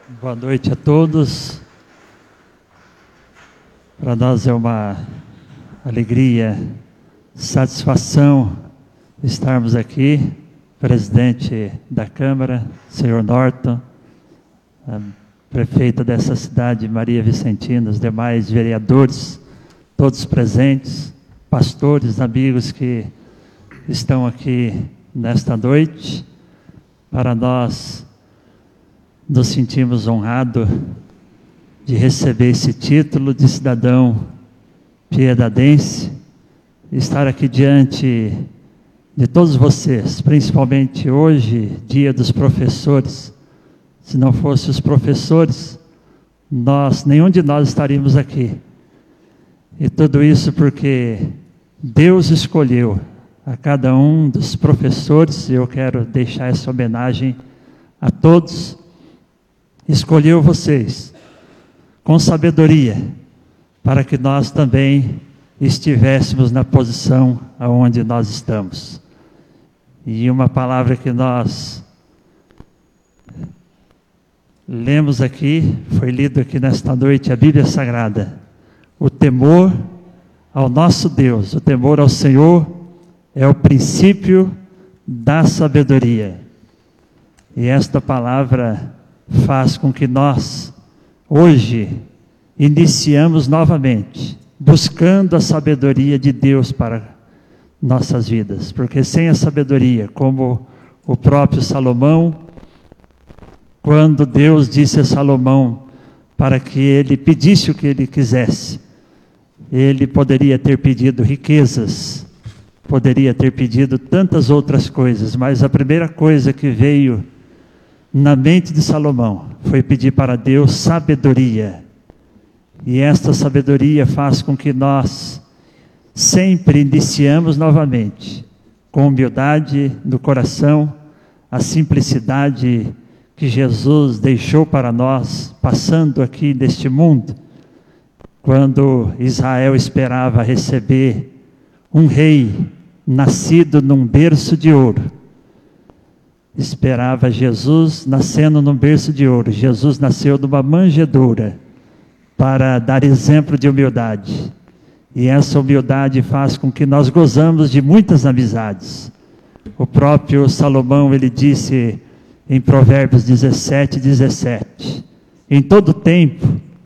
Boa noite a todos. Para nós é uma alegria, satisfação estarmos aqui. Presidente da Câmara, senhor Norton, a prefeita dessa cidade, Maria Vicentina, os demais vereadores, todos presentes, pastores, amigos que estão aqui nesta noite. Para nós, nos sentimos honrados de receber esse título de cidadão piedadense, estar aqui diante de todos vocês, principalmente hoje, dia dos professores. Se não fossem os professores, nenhum de nós estaríamos aqui. E tudo isso porque Deus escolheu a cada um dos professores, e eu quero deixar essa homenagem a todos. Escolheu vocês com sabedoria, para que nós também estivéssemos na posição aonde nós estamos. E uma palavra que nós lemos aqui, foi lido aqui nesta noite, a Bíblia Sagrada. O temor ao nosso Deus, o temor ao Senhor, é o princípio da sabedoria. E esta palavra faz com que nós, hoje, iniciamos novamente, buscando a sabedoria de Deus para nossas vidas, porque sem a sabedoria, como o próprio Salomão, quando Deus disse a Salomão para que ele pedisse o que ele quisesse, ele poderia ter pedido riquezas, poderia ter pedido tantas outras coisas, mas a primeira coisa que veio na mente de Salomão foi pedir para Deus sabedoria. E esta sabedoria faz com que nós sempre iniciamos novamente, com humildade no coração, a simplicidade que Jesus deixou para nós, passando aqui neste mundo, quando Israel esperava receber um rei nascido num berço de ouro. Esperava Jesus nascendo num berço de ouro. Jesus nasceu numa manjedoura para dar exemplo de humildade. E essa humildade faz com que nós gozamos de muitas amizades. O próprio Salomão, ele disse em Provérbios 17:17, em todo tempo,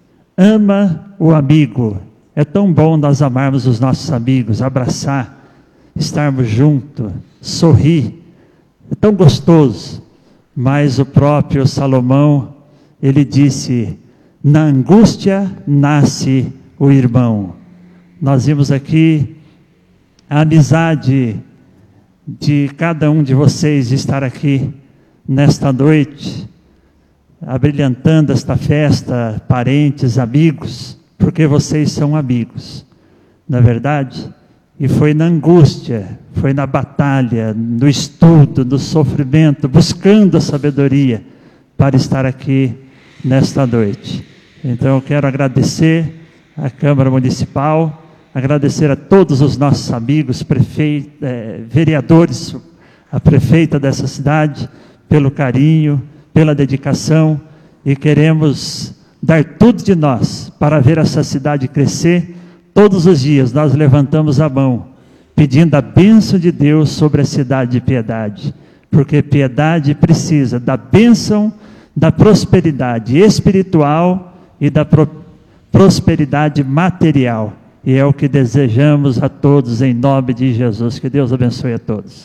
ama o amigo. É tão bom nós amarmos os nossos amigos, abraçar, estarmos juntos, sorrir. É tão gostoso. Mas o próprio Salomão, ele disse, na angústia nasce o irmão. Nós vimos aqui a amizade de cada um de vocês estar aqui nesta noite, abrilhantando esta festa, parentes, amigos, porque vocês são amigos, não é verdade? E foi na angústia, foi na batalha, no estudo, no sofrimento, buscando a sabedoria para estar aqui nesta noite. Então eu quero agradecer à Câmara Municipal, agradecer a todos os nossos amigos, vereadores, a prefeita dessa cidade, pelo carinho, pela dedicação, e queremos dar tudo de nós para ver essa cidade crescer. Todos os dias nós levantamos a mão, pedindo a bênção de Deus sobre a cidade de Piedade, porque Piedade precisa da bênção, da prosperidade espiritual e da prosperidade material. E é o que desejamos a todos em nome de Jesus. Que Deus abençoe a todos.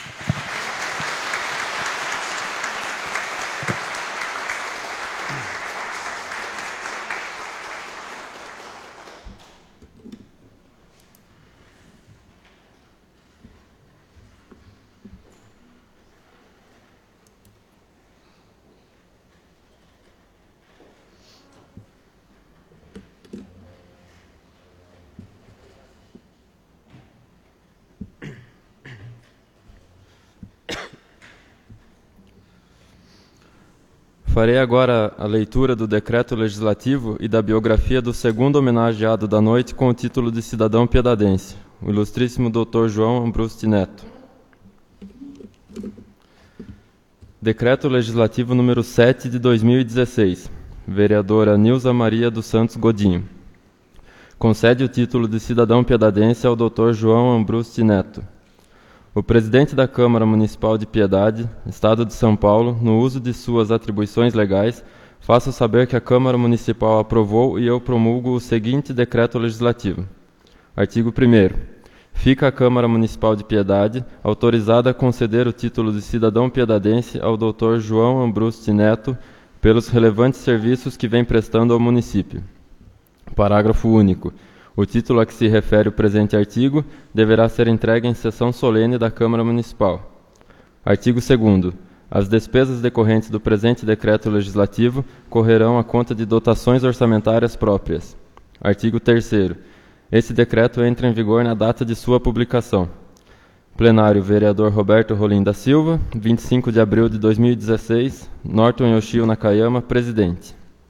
Farei agora a leitura do decreto legislativo e da biografia do segundo homenageado da noite com o título de cidadão piedadense, o ilustríssimo Dr. João Ambrusti Neto. Decreto Legislativo número 7 de 2016. Vereadora Nilza Maria dos Santos Godinho. Concede o título de cidadão piedadense ao Dr. João Ambrusti Neto. O presidente da Câmara Municipal de Piedade, Estado de São Paulo, no uso de suas atribuições legais, faço saber que a Câmara Municipal aprovou e eu promulgo o seguinte decreto legislativo. Artigo 1º. Fica a Câmara Municipal de Piedade autorizada a conceder o título de cidadão piedadense ao Dr. João Ambrusti Neto pelos relevantes serviços que vem prestando ao município. Parágrafo único. O título a que se refere o presente artigo deverá ser entregue em sessão solene da Câmara Municipal. Artigo 2º. As despesas decorrentes do presente decreto legislativo correrão à conta de dotações orçamentárias próprias. Artigo 3º. Esse decreto entra em vigor na data de sua publicação. Plenário, vereador Roberto Rolim da Silva, 25 de abril de 2016, Norton Yoshio Nakayama, presidente.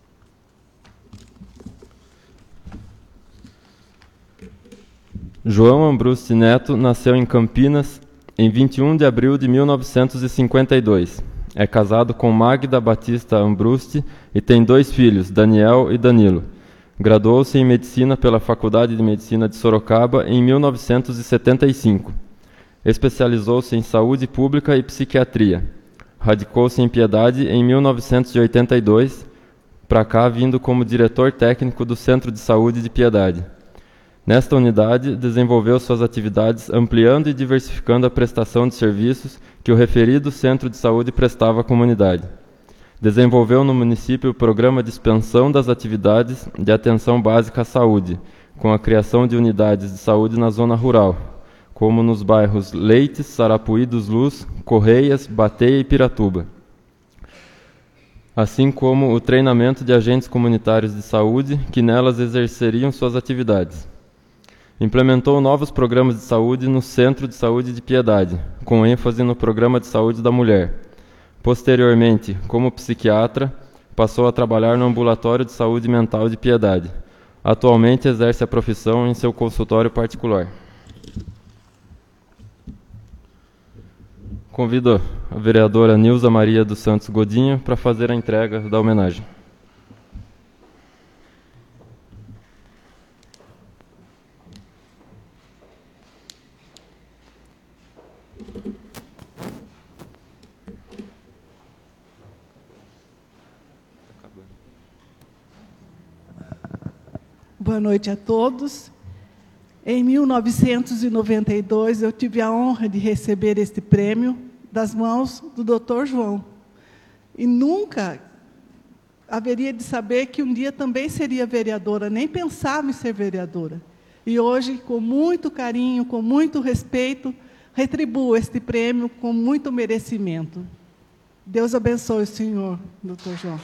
João Ambrusti Neto nasceu em Campinas em 21 de abril de 1952. É casado com Magda Batista Ambrusti e tem 2 filhos, Daniel e Danilo. Graduou-se em Medicina pela Faculdade de Medicina de Sorocaba em 1975. Especializou-se em Saúde Pública e Psiquiatria. Radicou-se em Piedade em 1982, para cá vindo como diretor técnico do Centro de Saúde de Piedade. Nesta unidade, desenvolveu suas atividades ampliando e diversificando a prestação de serviços que o referido Centro de Saúde prestava à comunidade. Desenvolveu no município o programa de expansão das atividades de atenção básica à saúde, com a criação de unidades de saúde na zona rural, como nos bairros Leites, Sarapuí dos Luz, Correias, Bateia e Piratuba, assim como o treinamento de agentes comunitários de saúde que nelas exerceriam suas atividades. Implementou novos programas de saúde no Centro de Saúde de Piedade, com ênfase no Programa de Saúde da Mulher. Posteriormente, como psiquiatra, passou a trabalhar no Ambulatório de Saúde Mental de Piedade. Atualmente exerce a profissão em seu consultório particular. Convido a vereadora Nilza Maria dos Santos Godinho para fazer a entrega da homenagem. Boa noite a todos. Em 1992, eu tive a honra de receber este prêmio das mãos do Dr. João. E nunca haveria de saber que um dia também seria vereadora, nem pensava em ser vereadora. E hoje, com muito carinho, com muito respeito, retribuo este prêmio com muito merecimento. Deus abençoe o senhor, Dr. João.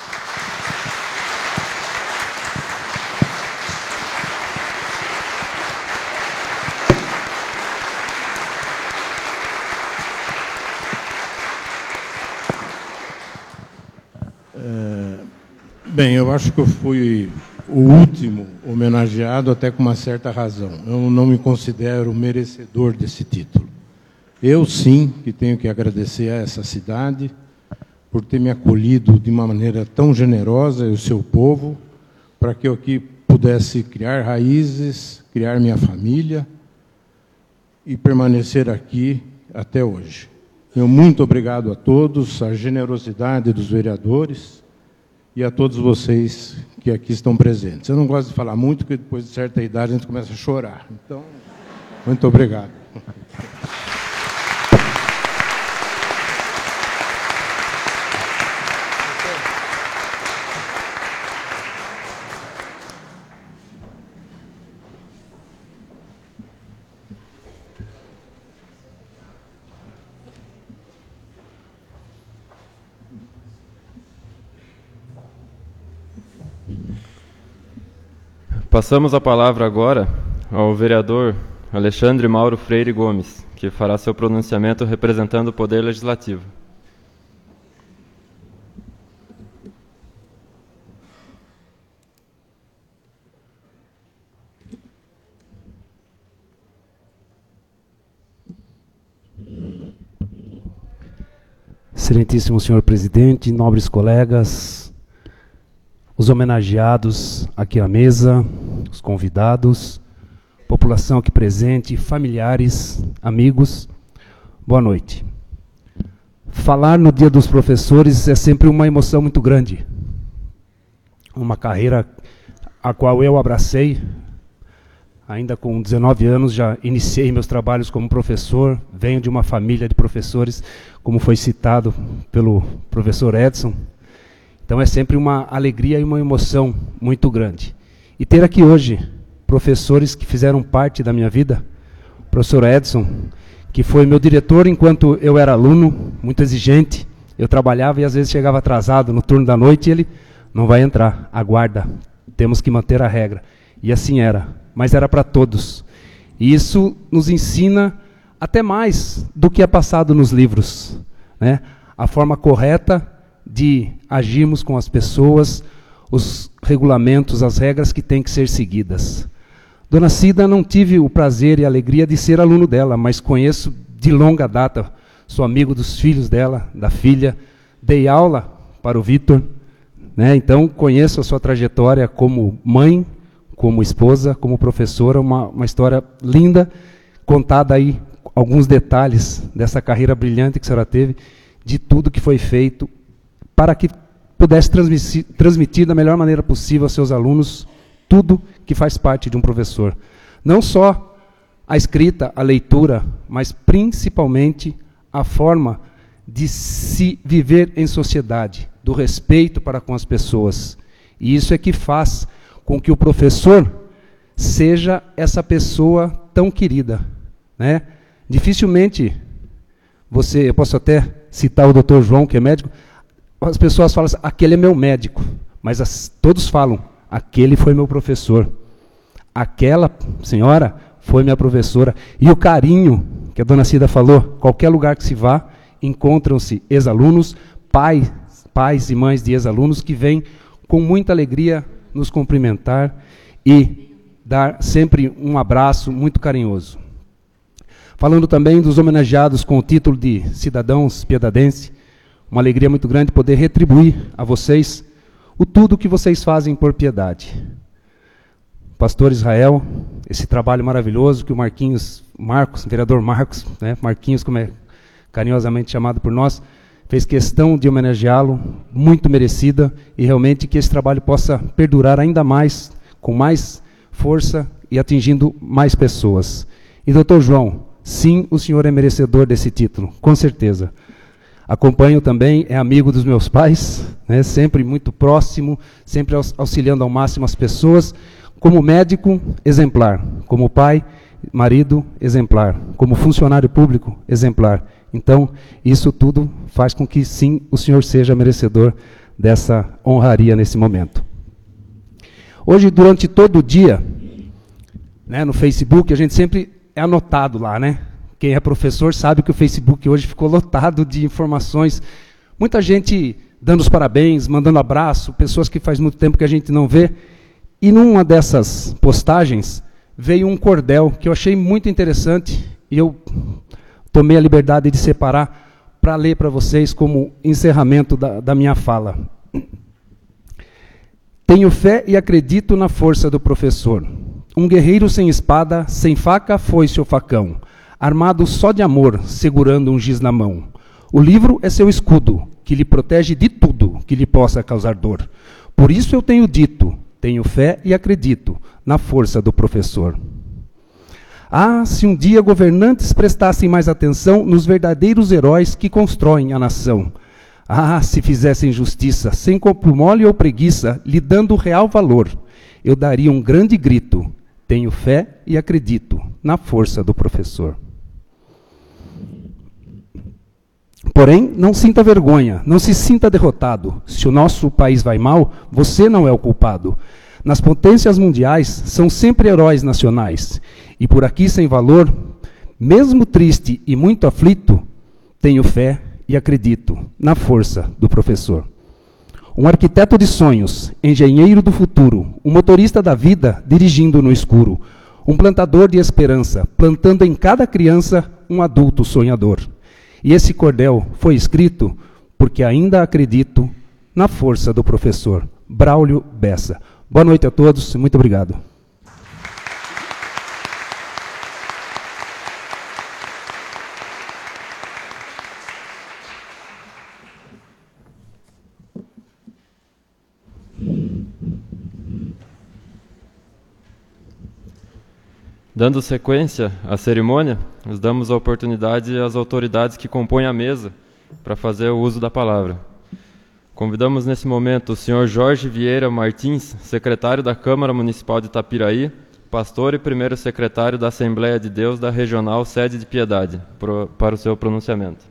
Bem, eu acho que eu fui o último homenageado, até com uma certa razão. Eu não me considero merecedor desse título. Eu, sim, que tenho que agradecer a essa cidade por ter me acolhido de uma maneira tão generosa, e o seu povo, para que eu aqui pudesse criar raízes, criar minha família e permanecer aqui até hoje. Meu muito obrigado a todos, a generosidade dos vereadores e a todos vocês que aqui estão presentes. Eu não gosto de falar muito, porque depois de certa idade a gente começa a chorar. Então, muito obrigado. Passamos a palavra agora ao vereador Alexandre Mauro Freire Gomes, que fará seu pronunciamento representando o Poder Legislativo. Excelentíssimo senhor presidente, nobres colegas, os homenageados aqui à mesa, os convidados, população aqui presente, familiares, amigos, boa noite. Falar no Dia dos Professores é sempre uma emoção muito grande. Uma carreira a qual eu abracei, ainda com 19 anos já iniciei meus trabalhos como professor, venho de uma família de professores, como foi citado pelo professor Edson. Então é sempre uma alegria e uma emoção muito grande. E ter aqui hoje professores que fizeram parte da minha vida, o professor Edson, que foi meu diretor enquanto eu era aluno, muito exigente, eu trabalhava e às vezes chegava atrasado no turno da noite e ele não vai entrar, aguarda, temos que manter a regra. E assim era, mas era para todos. E isso nos ensina até mais do que é passado nos livros, né? A forma correta de agirmos com as pessoas, os regulamentos, as regras que têm que ser seguidas. Dona Cida, não tive o prazer e a alegria de ser aluno dela, mas conheço de longa data, sou amigo dos filhos dela, da filha, dei aula para o Vitor, né? Então conheço a sua trajetória como mãe, como esposa, como professora, uma história linda, contada aí, alguns detalhes dessa carreira brilhante que a senhora teve, de tudo que foi feito, para que pudesse transmitir da melhor maneira possível aos seus alunos tudo que faz parte de um professor. Não só a escrita, a leitura, mas principalmente a forma de se viver em sociedade, do respeito para com as pessoas. E isso é que faz com que o professor seja essa pessoa tão querida, né? Dificilmente eu posso até citar o Dr. João, que é médico, as pessoas falam assim, aquele é meu médico, mas todos falam, aquele foi meu professor, aquela senhora foi minha professora. E o carinho que a dona Cida falou, qualquer lugar que se vá, encontram-se ex-alunos, pais e mães de ex-alunos que vêm com muita alegria nos cumprimentar e dar sempre um abraço muito carinhoso. Falando também dos homenageados com o título de cidadãos piedadenses, uma alegria muito grande poder retribuir a vocês o tudo que vocês fazem por piedade. Pastor Israel, esse trabalho maravilhoso que o vereador Marcos, né, Marquinhos, como é carinhosamente chamado por nós, fez questão de homenageá-lo, muito merecida, e realmente que esse trabalho possa perdurar ainda mais, com mais força e atingindo mais pessoas. E doutor João, sim, o senhor é merecedor desse título, com certeza. Acompanho também, é amigo dos meus pais, né, sempre muito próximo, sempre auxiliando ao máximo as pessoas, como médico, exemplar, como pai, marido, exemplar, como funcionário público, exemplar. Então, isso tudo faz com que, sim, o senhor seja merecedor dessa honraria nesse momento. Hoje, durante todo o dia, né, no Facebook, a gente sempre é anotado lá, né? Quem é professor sabe que o Facebook hoje ficou lotado de informações. Muita gente dando os parabéns, mandando abraço, pessoas que faz muito tempo que a gente não vê. E numa dessas postagens veio um cordel que eu achei muito interessante e eu tomei a liberdade de separar para ler para vocês como encerramento da minha fala. Tenho fé e acredito na força do professor. Um guerreiro sem espada, sem faca, foice ou facão, armado só de amor, segurando um giz na mão. O livro é seu escudo, que lhe protege de tudo que lhe possa causar dor. Por isso eu tenho dito, tenho fé e acredito na força do professor. Ah, se um dia governantes prestassem mais atenção nos verdadeiros heróis que constroem a nação. Ah, se fizessem justiça, sem corpo mole ou preguiça, lhe dando real valor, eu daria um grande grito. Tenho fé e acredito na força do professor. Porém, não sinta vergonha, não se sinta derrotado. Se o nosso país vai mal, você não é o culpado. Nas potências mundiais, são sempre heróis nacionais. E por aqui, sem valor, mesmo triste e muito aflito, tenho fé e acredito na força do professor. Um arquiteto de sonhos, engenheiro do futuro, um motorista da vida dirigindo no escuro, um plantador de esperança, plantando em cada criança um adulto sonhador. E esse cordel foi escrito porque ainda acredito na força do professor Braulio Bessa. Boa noite a todos e muito obrigado. Dando sequência à cerimônia, nós damos a oportunidade às autoridades que compõem a mesa para fazer o uso da palavra. Convidamos nesse momento o senhor Jorge Vieira Martins, secretário da Câmara Municipal de Itapiraí, pastor e primeiro secretário da Assembleia de Deus da Regional Sede de Piedade, para o seu pronunciamento.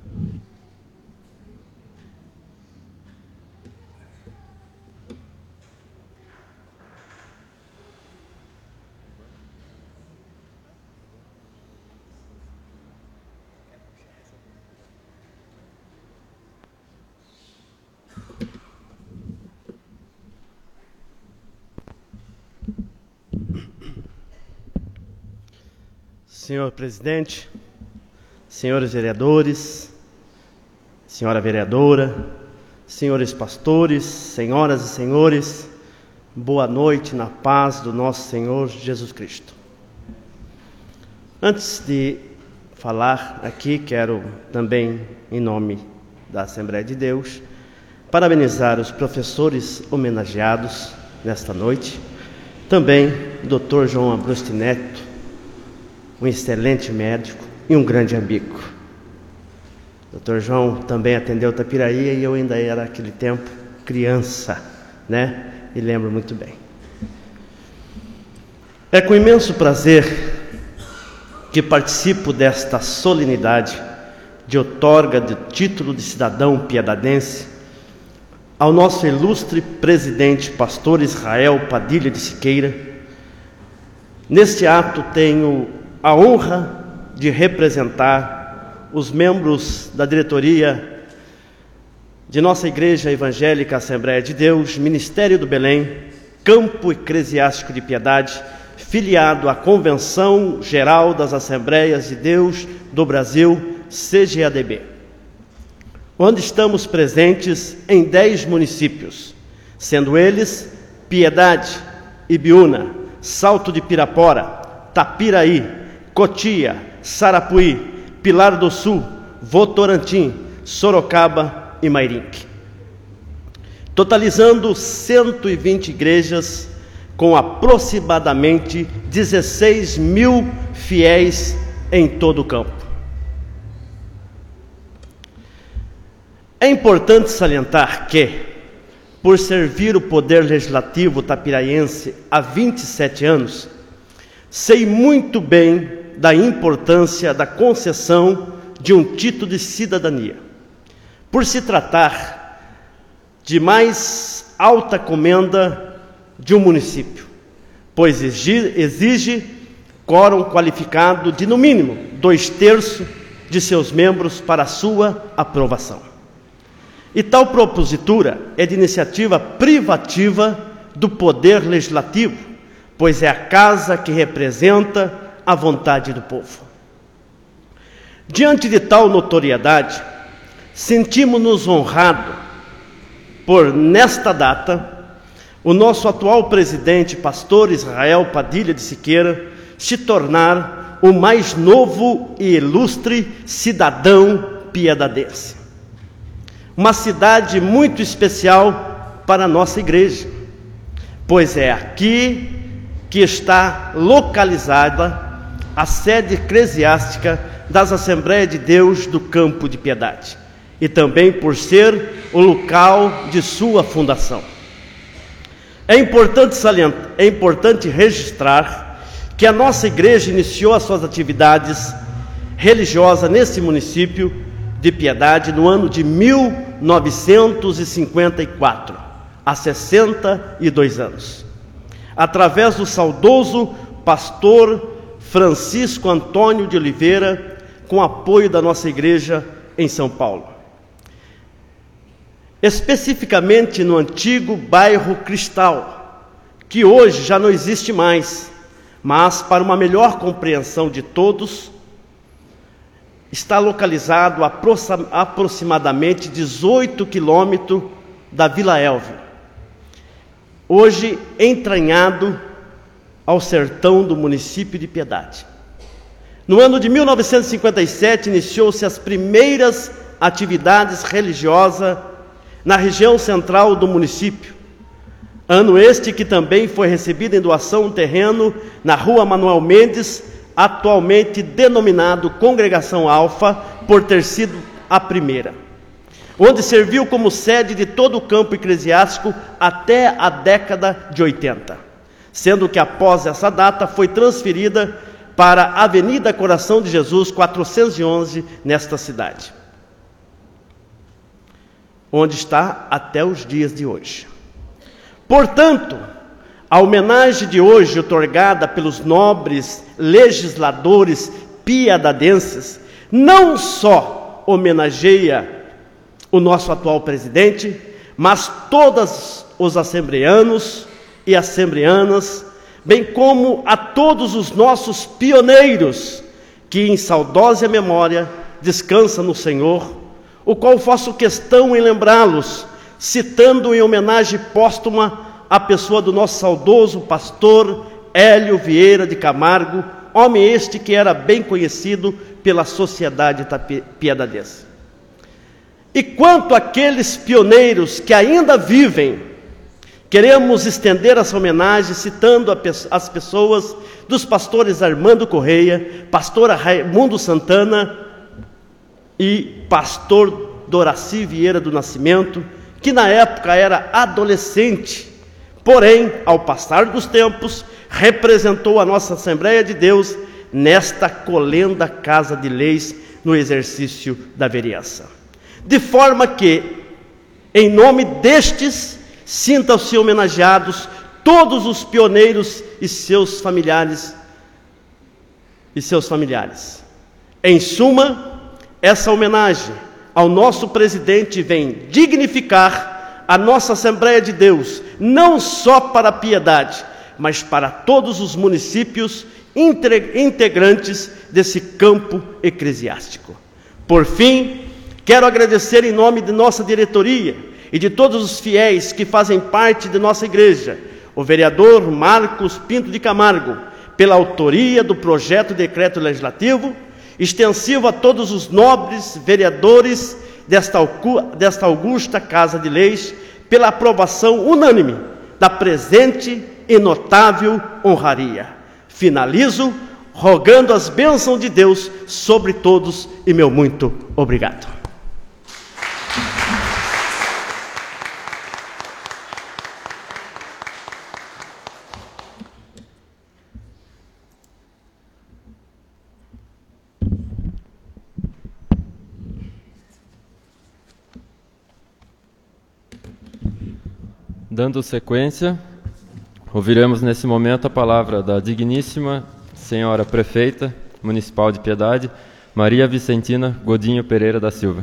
Senhor presidente, senhores vereadores, senhora vereadora, senhores pastores, senhoras e senhores, boa noite na paz do nosso Senhor Jesus Cristo. Antes de falar aqui, quero também, em nome da Assembleia de Deus, parabenizar os professores homenageados nesta noite, também o Dr. João Abrusti Neto, um excelente médico e um grande amigo. O Dr. João também atendeu Itapiraí e eu ainda era, naquele tempo, criança, né? E lembro muito bem. É com imenso prazer que participo desta solenidade de outorga do título de cidadão piedadense ao nosso ilustre presidente, pastor Israel Padilha de Siqueira. Neste ato tenho a honra de representar os membros da diretoria de nossa Igreja Evangélica Assembleia de Deus, Ministério do Belém, Campo Eclesiástico de Piedade, filiado à Convenção Geral das Assembleias de Deus do Brasil, CGADB, onde estamos presentes em 10 municípios, sendo eles Piedade, Ibiúna, Salto de Pirapora, Tapiraí, Cotia, Sarapuí, Pilar do Sul, Votorantim, Sorocaba e Mairinque. Totalizando 120 igrejas com aproximadamente 16 mil fiéis em todo o campo. É importante salientar que, por servir o Poder Legislativo tapiraiense há 27 anos, sei muito bem da importância da concessão de um título de cidadania, por se tratar de mais alta comenda de um município, pois exige quórum qualificado de, no mínimo, 2/3 de seus membros para a sua aprovação. E tal propositura é de iniciativa privativa do Poder Legislativo, pois é a casa que representa a vontade do povo. Diante de tal notoriedade, sentimos-nos honrados por, nesta data, o nosso atual presidente, pastor Israel Padilha de Siqueira, se tornar o mais novo e ilustre cidadão piedadense. Uma cidade muito especial para a nossa igreja, pois é aqui que está localizada a sede eclesiástica das Assembleias de Deus do Campo de Piedade, e também por ser o local de sua fundação. É importante registrar que a nossa igreja iniciou as suas atividades religiosas nesse município de Piedade no ano de 1954, há 62 anos, através do saudoso pastor Francisco Antônio de Oliveira, com apoio da nossa igreja em São Paulo. Especificamente no antigo bairro Cristal, que hoje já não existe mais, mas para uma melhor compreensão de todos, está localizado a aproximadamente 18 quilômetros da Vila Elvio, hoje entranhado ao sertão do município de Piedade. No ano de 1957, iniciou-se as primeiras atividades religiosas na região central do município. Ano este que também foi recebido em doação um terreno na rua Manuel Mendes, atualmente denominado Congregação Alfa, por ter sido a primeira, onde serviu como sede de todo o campo eclesiástico até a década de 80, sendo que após essa data foi transferida para a Avenida Coração de Jesus 411, nesta cidade, onde está até os dias de hoje. Portanto, a homenagem de hoje, otorgada pelos nobres legisladores piedadenses, não só homenageia o nosso atual presidente, mas todos os assembleanos e assembleanas, bem como a todos os nossos pioneiros, que em saudosa memória descansa no Senhor, o qual faço questão em lembrá-los, citando em homenagem póstuma a pessoa do nosso saudoso pastor Hélio Vieira de Camargo, homem este que era bem conhecido pela sociedade piedadense. E quanto àqueles pioneiros que ainda vivem, queremos estender essa homenagem citando as pessoas dos pastores Armando Correia, pastor Raimundo Santana e pastor Doraci Vieira do Nascimento, que na época era adolescente, porém, ao passar dos tempos, representou a nossa Assembleia de Deus nesta colenda Casa de Leis no exercício da vereança. De forma que, em nome destes, sintam-se homenageados todos os pioneiros e seus familiares. Em suma, essa homenagem ao nosso presidente vem dignificar a nossa Assembleia de Deus, não só para a Piedade, mas para todos os municípios integrantes desse campo eclesiástico. Por fim, quero agradecer em nome de nossa diretoria e de todos os fiéis que fazem parte de nossa igreja, o vereador Marcos Pinto de Camargo, pela autoria do projeto de decreto legislativo, extensivo a todos os nobres vereadores desta augusta Casa de Leis, pela aprovação unânime da presente e notável honraria. Finalizo rogando as bênçãos de Deus sobre todos e meu muito obrigado. Dando sequência, ouviremos nesse momento a palavra da digníssima Senhora Prefeita Municipal de Piedade, Maria Vicentina Godinho Pereira da Silva.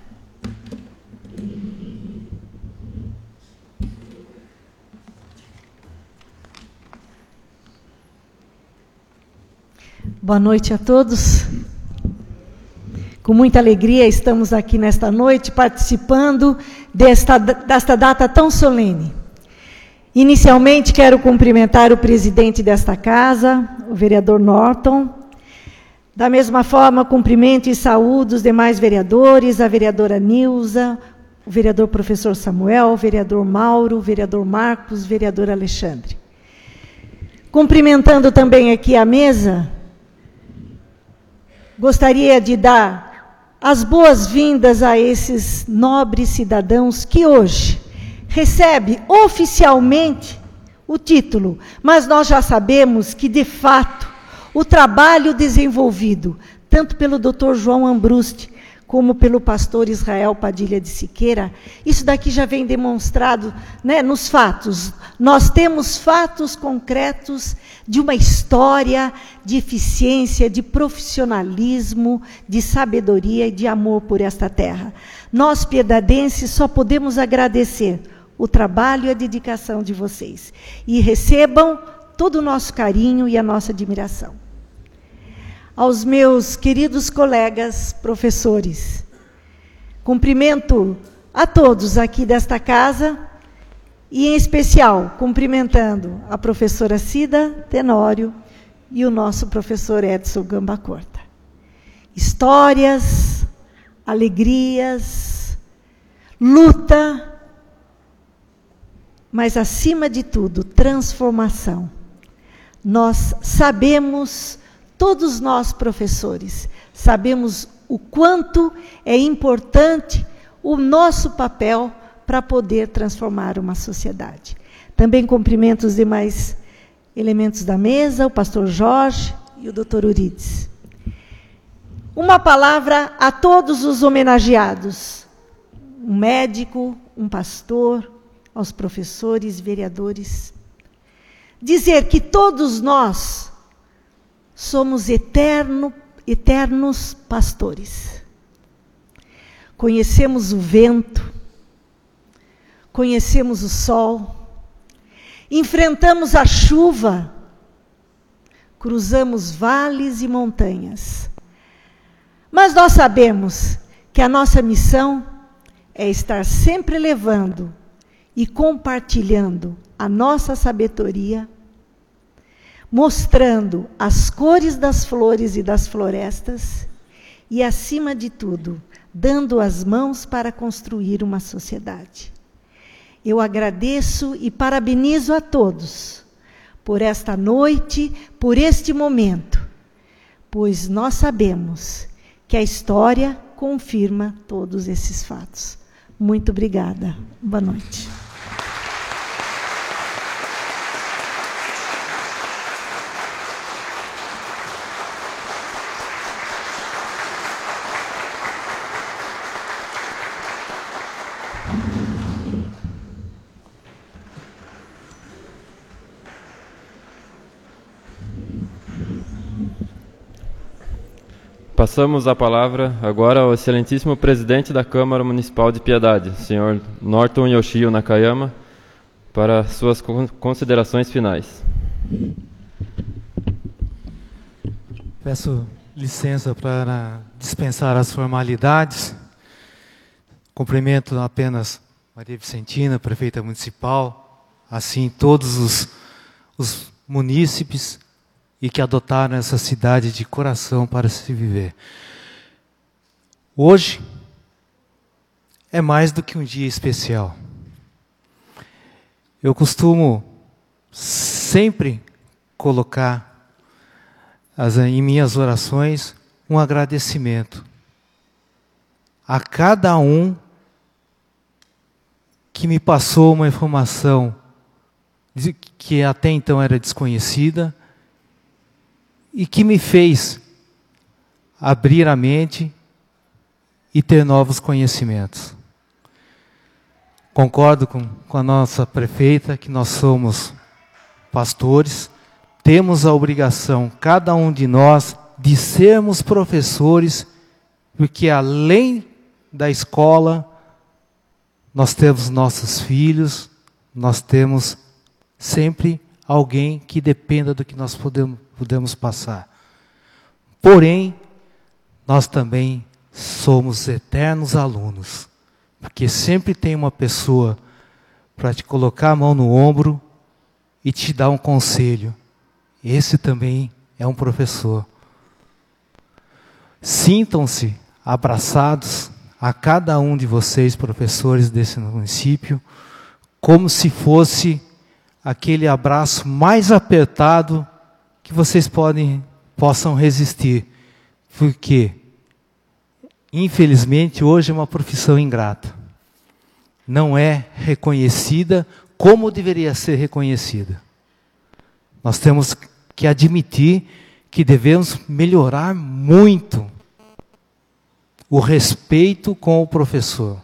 Boa noite a todos. Com muita alegria estamos aqui nesta noite participando desta data tão solene. Inicialmente, quero cumprimentar o presidente desta casa, o vereador Norton. Da mesma forma, cumprimento e saúdo os demais vereadores, a vereadora Nilza, o vereador professor Samuel, o vereador Mauro, o vereador Marcos, o vereador Alexandre. Cumprimentando também aqui a mesa, gostaria de dar as boas-vindas a esses nobres cidadãos que hoje recebe oficialmente o título, mas nós já sabemos que, de fato, o trabalho desenvolvido, tanto pelo Dr. João Ambrusti, como pelo pastor Israel Padilha de Siqueira, isso daqui já vem demonstrado, né, nos fatos. Nós temos fatos concretos de uma história de eficiência, de profissionalismo, de sabedoria e de amor por esta terra. Nós, piedadenses, só podemos agradecer o trabalho e a dedicação de vocês. E recebam todo o nosso carinho e a nossa admiração. aos meus queridos colegas professores. Cumprimento a todos aqui desta casa e, em especial, cumprimentando a professora Cida Tenório e o nosso professor Edson Gamba Corta. Histórias, alegrias, luta, mas, acima de tudo, transformação. Nós sabemos, todos nós professores, sabemos o quanto é importante o nosso papel para poder transformar uma sociedade. Também cumprimento os demais elementos da mesa, o pastor Jorge e o doutor Urides. Uma palavra a todos os homenageados, um médico, um pastor, aos professores, vereadores. Dizer que todos nós somos eternos pastores. Conhecemos o vento, conhecemos o sol, enfrentamos a chuva, cruzamos vales e montanhas. Mas nós sabemos que a nossa missão é estar sempre levando e compartilhando a nossa sabedoria, mostrando as cores das flores e das florestas e, acima de tudo, dando as mãos para construir uma sociedade. Eu agradeço e parabenizo a todos por esta noite, por este momento, pois nós sabemos que a história confirma todos esses fatos. Muito obrigada. Boa noite. Passamos a palavra agora ao excelentíssimo presidente da Câmara Municipal de Piedade, senhor Norton Yoshio Nakayama, para suas considerações finais. Peço licença para dispensar as formalidades. Cumprimento apenas Maria Vicentina, prefeita municipal, assim todos os munícipes e que adotaram essa cidade de coração para se viver. Hoje é mais do que um dia especial. Eu costumo sempre colocar em minhas orações um agradecimento a cada um que me passou uma informação que até então era desconhecida e que me fez abrir a mente e ter novos conhecimentos. Concordo com a nossa prefeita que nós somos pastores, temos a obrigação, cada um de nós, de sermos professores, porque além da escola, nós temos nossos filhos, nós temos sempre alguém que dependa do que nós podemos passar. Porém, nós também somos eternos alunos, porque sempre tem uma pessoa para te colocar a mão no ombro e te dar um conselho. Esse também é um professor. Sintam-se abraçados a cada um de vocês, professores desse município, como se fosse aquele abraço mais apertado que vocês possam resistir. Porque, infelizmente, hoje é uma profissão ingrata. Não é reconhecida como deveria ser reconhecida. Nós temos que admitir que devemos melhorar muito o respeito com o professor.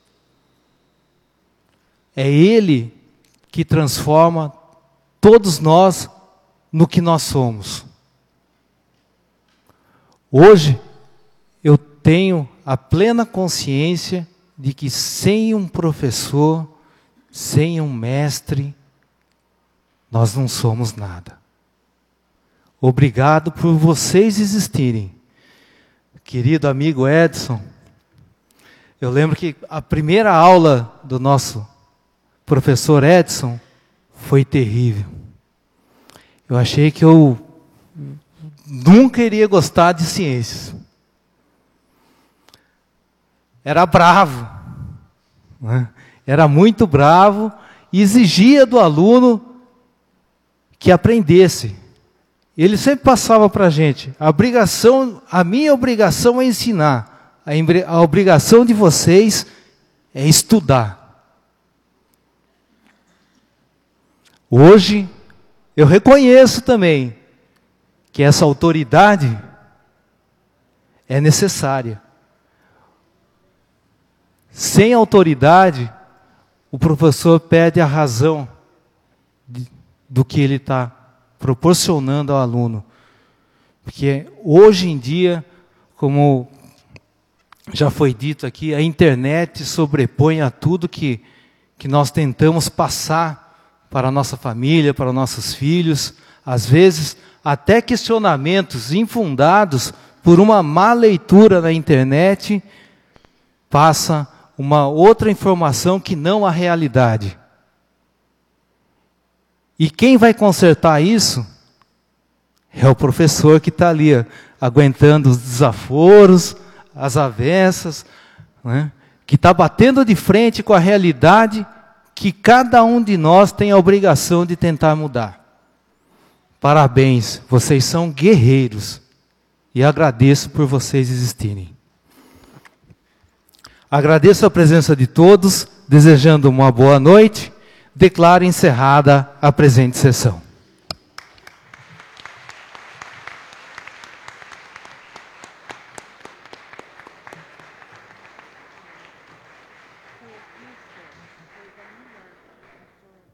É ele que transforma todos nós no que nós somos. Hoje, eu tenho a plena consciência de que sem um professor, sem um mestre, nós não somos nada. Obrigado por vocês existirem. Querido amigo Edson, eu lembro que a primeira aula do nosso professor Edson foi terrível. Eu achei que eu nunca iria gostar de ciências. Era bravo, né? Era muito bravo e exigia do aluno que aprendesse. Ele sempre passava para a gente, a minha obrigação é ensinar, a obrigação de vocês é estudar. Hoje, eu reconheço também que essa autoridade é necessária. Sem autoridade, o professor perde a razão do que ele está proporcionando ao aluno. Porque hoje em dia, como já foi dito aqui, a internet sobrepõe a tudo que nós tentamos passar para a nossa família, para nossos filhos. Às vezes, até questionamentos infundados por uma má leitura na internet, passa uma outra informação que não a realidade. E quem vai consertar isso é o professor que está ali, aguentando os desaforos, as avessas, né? Que está batendo de frente com a realidade que cada um de nós tem a obrigação de tentar mudar. Parabéns, vocês são guerreiros e agradeço por vocês existirem. Agradeço a presença de todos, desejando uma boa noite. Declaro encerrada a presente sessão.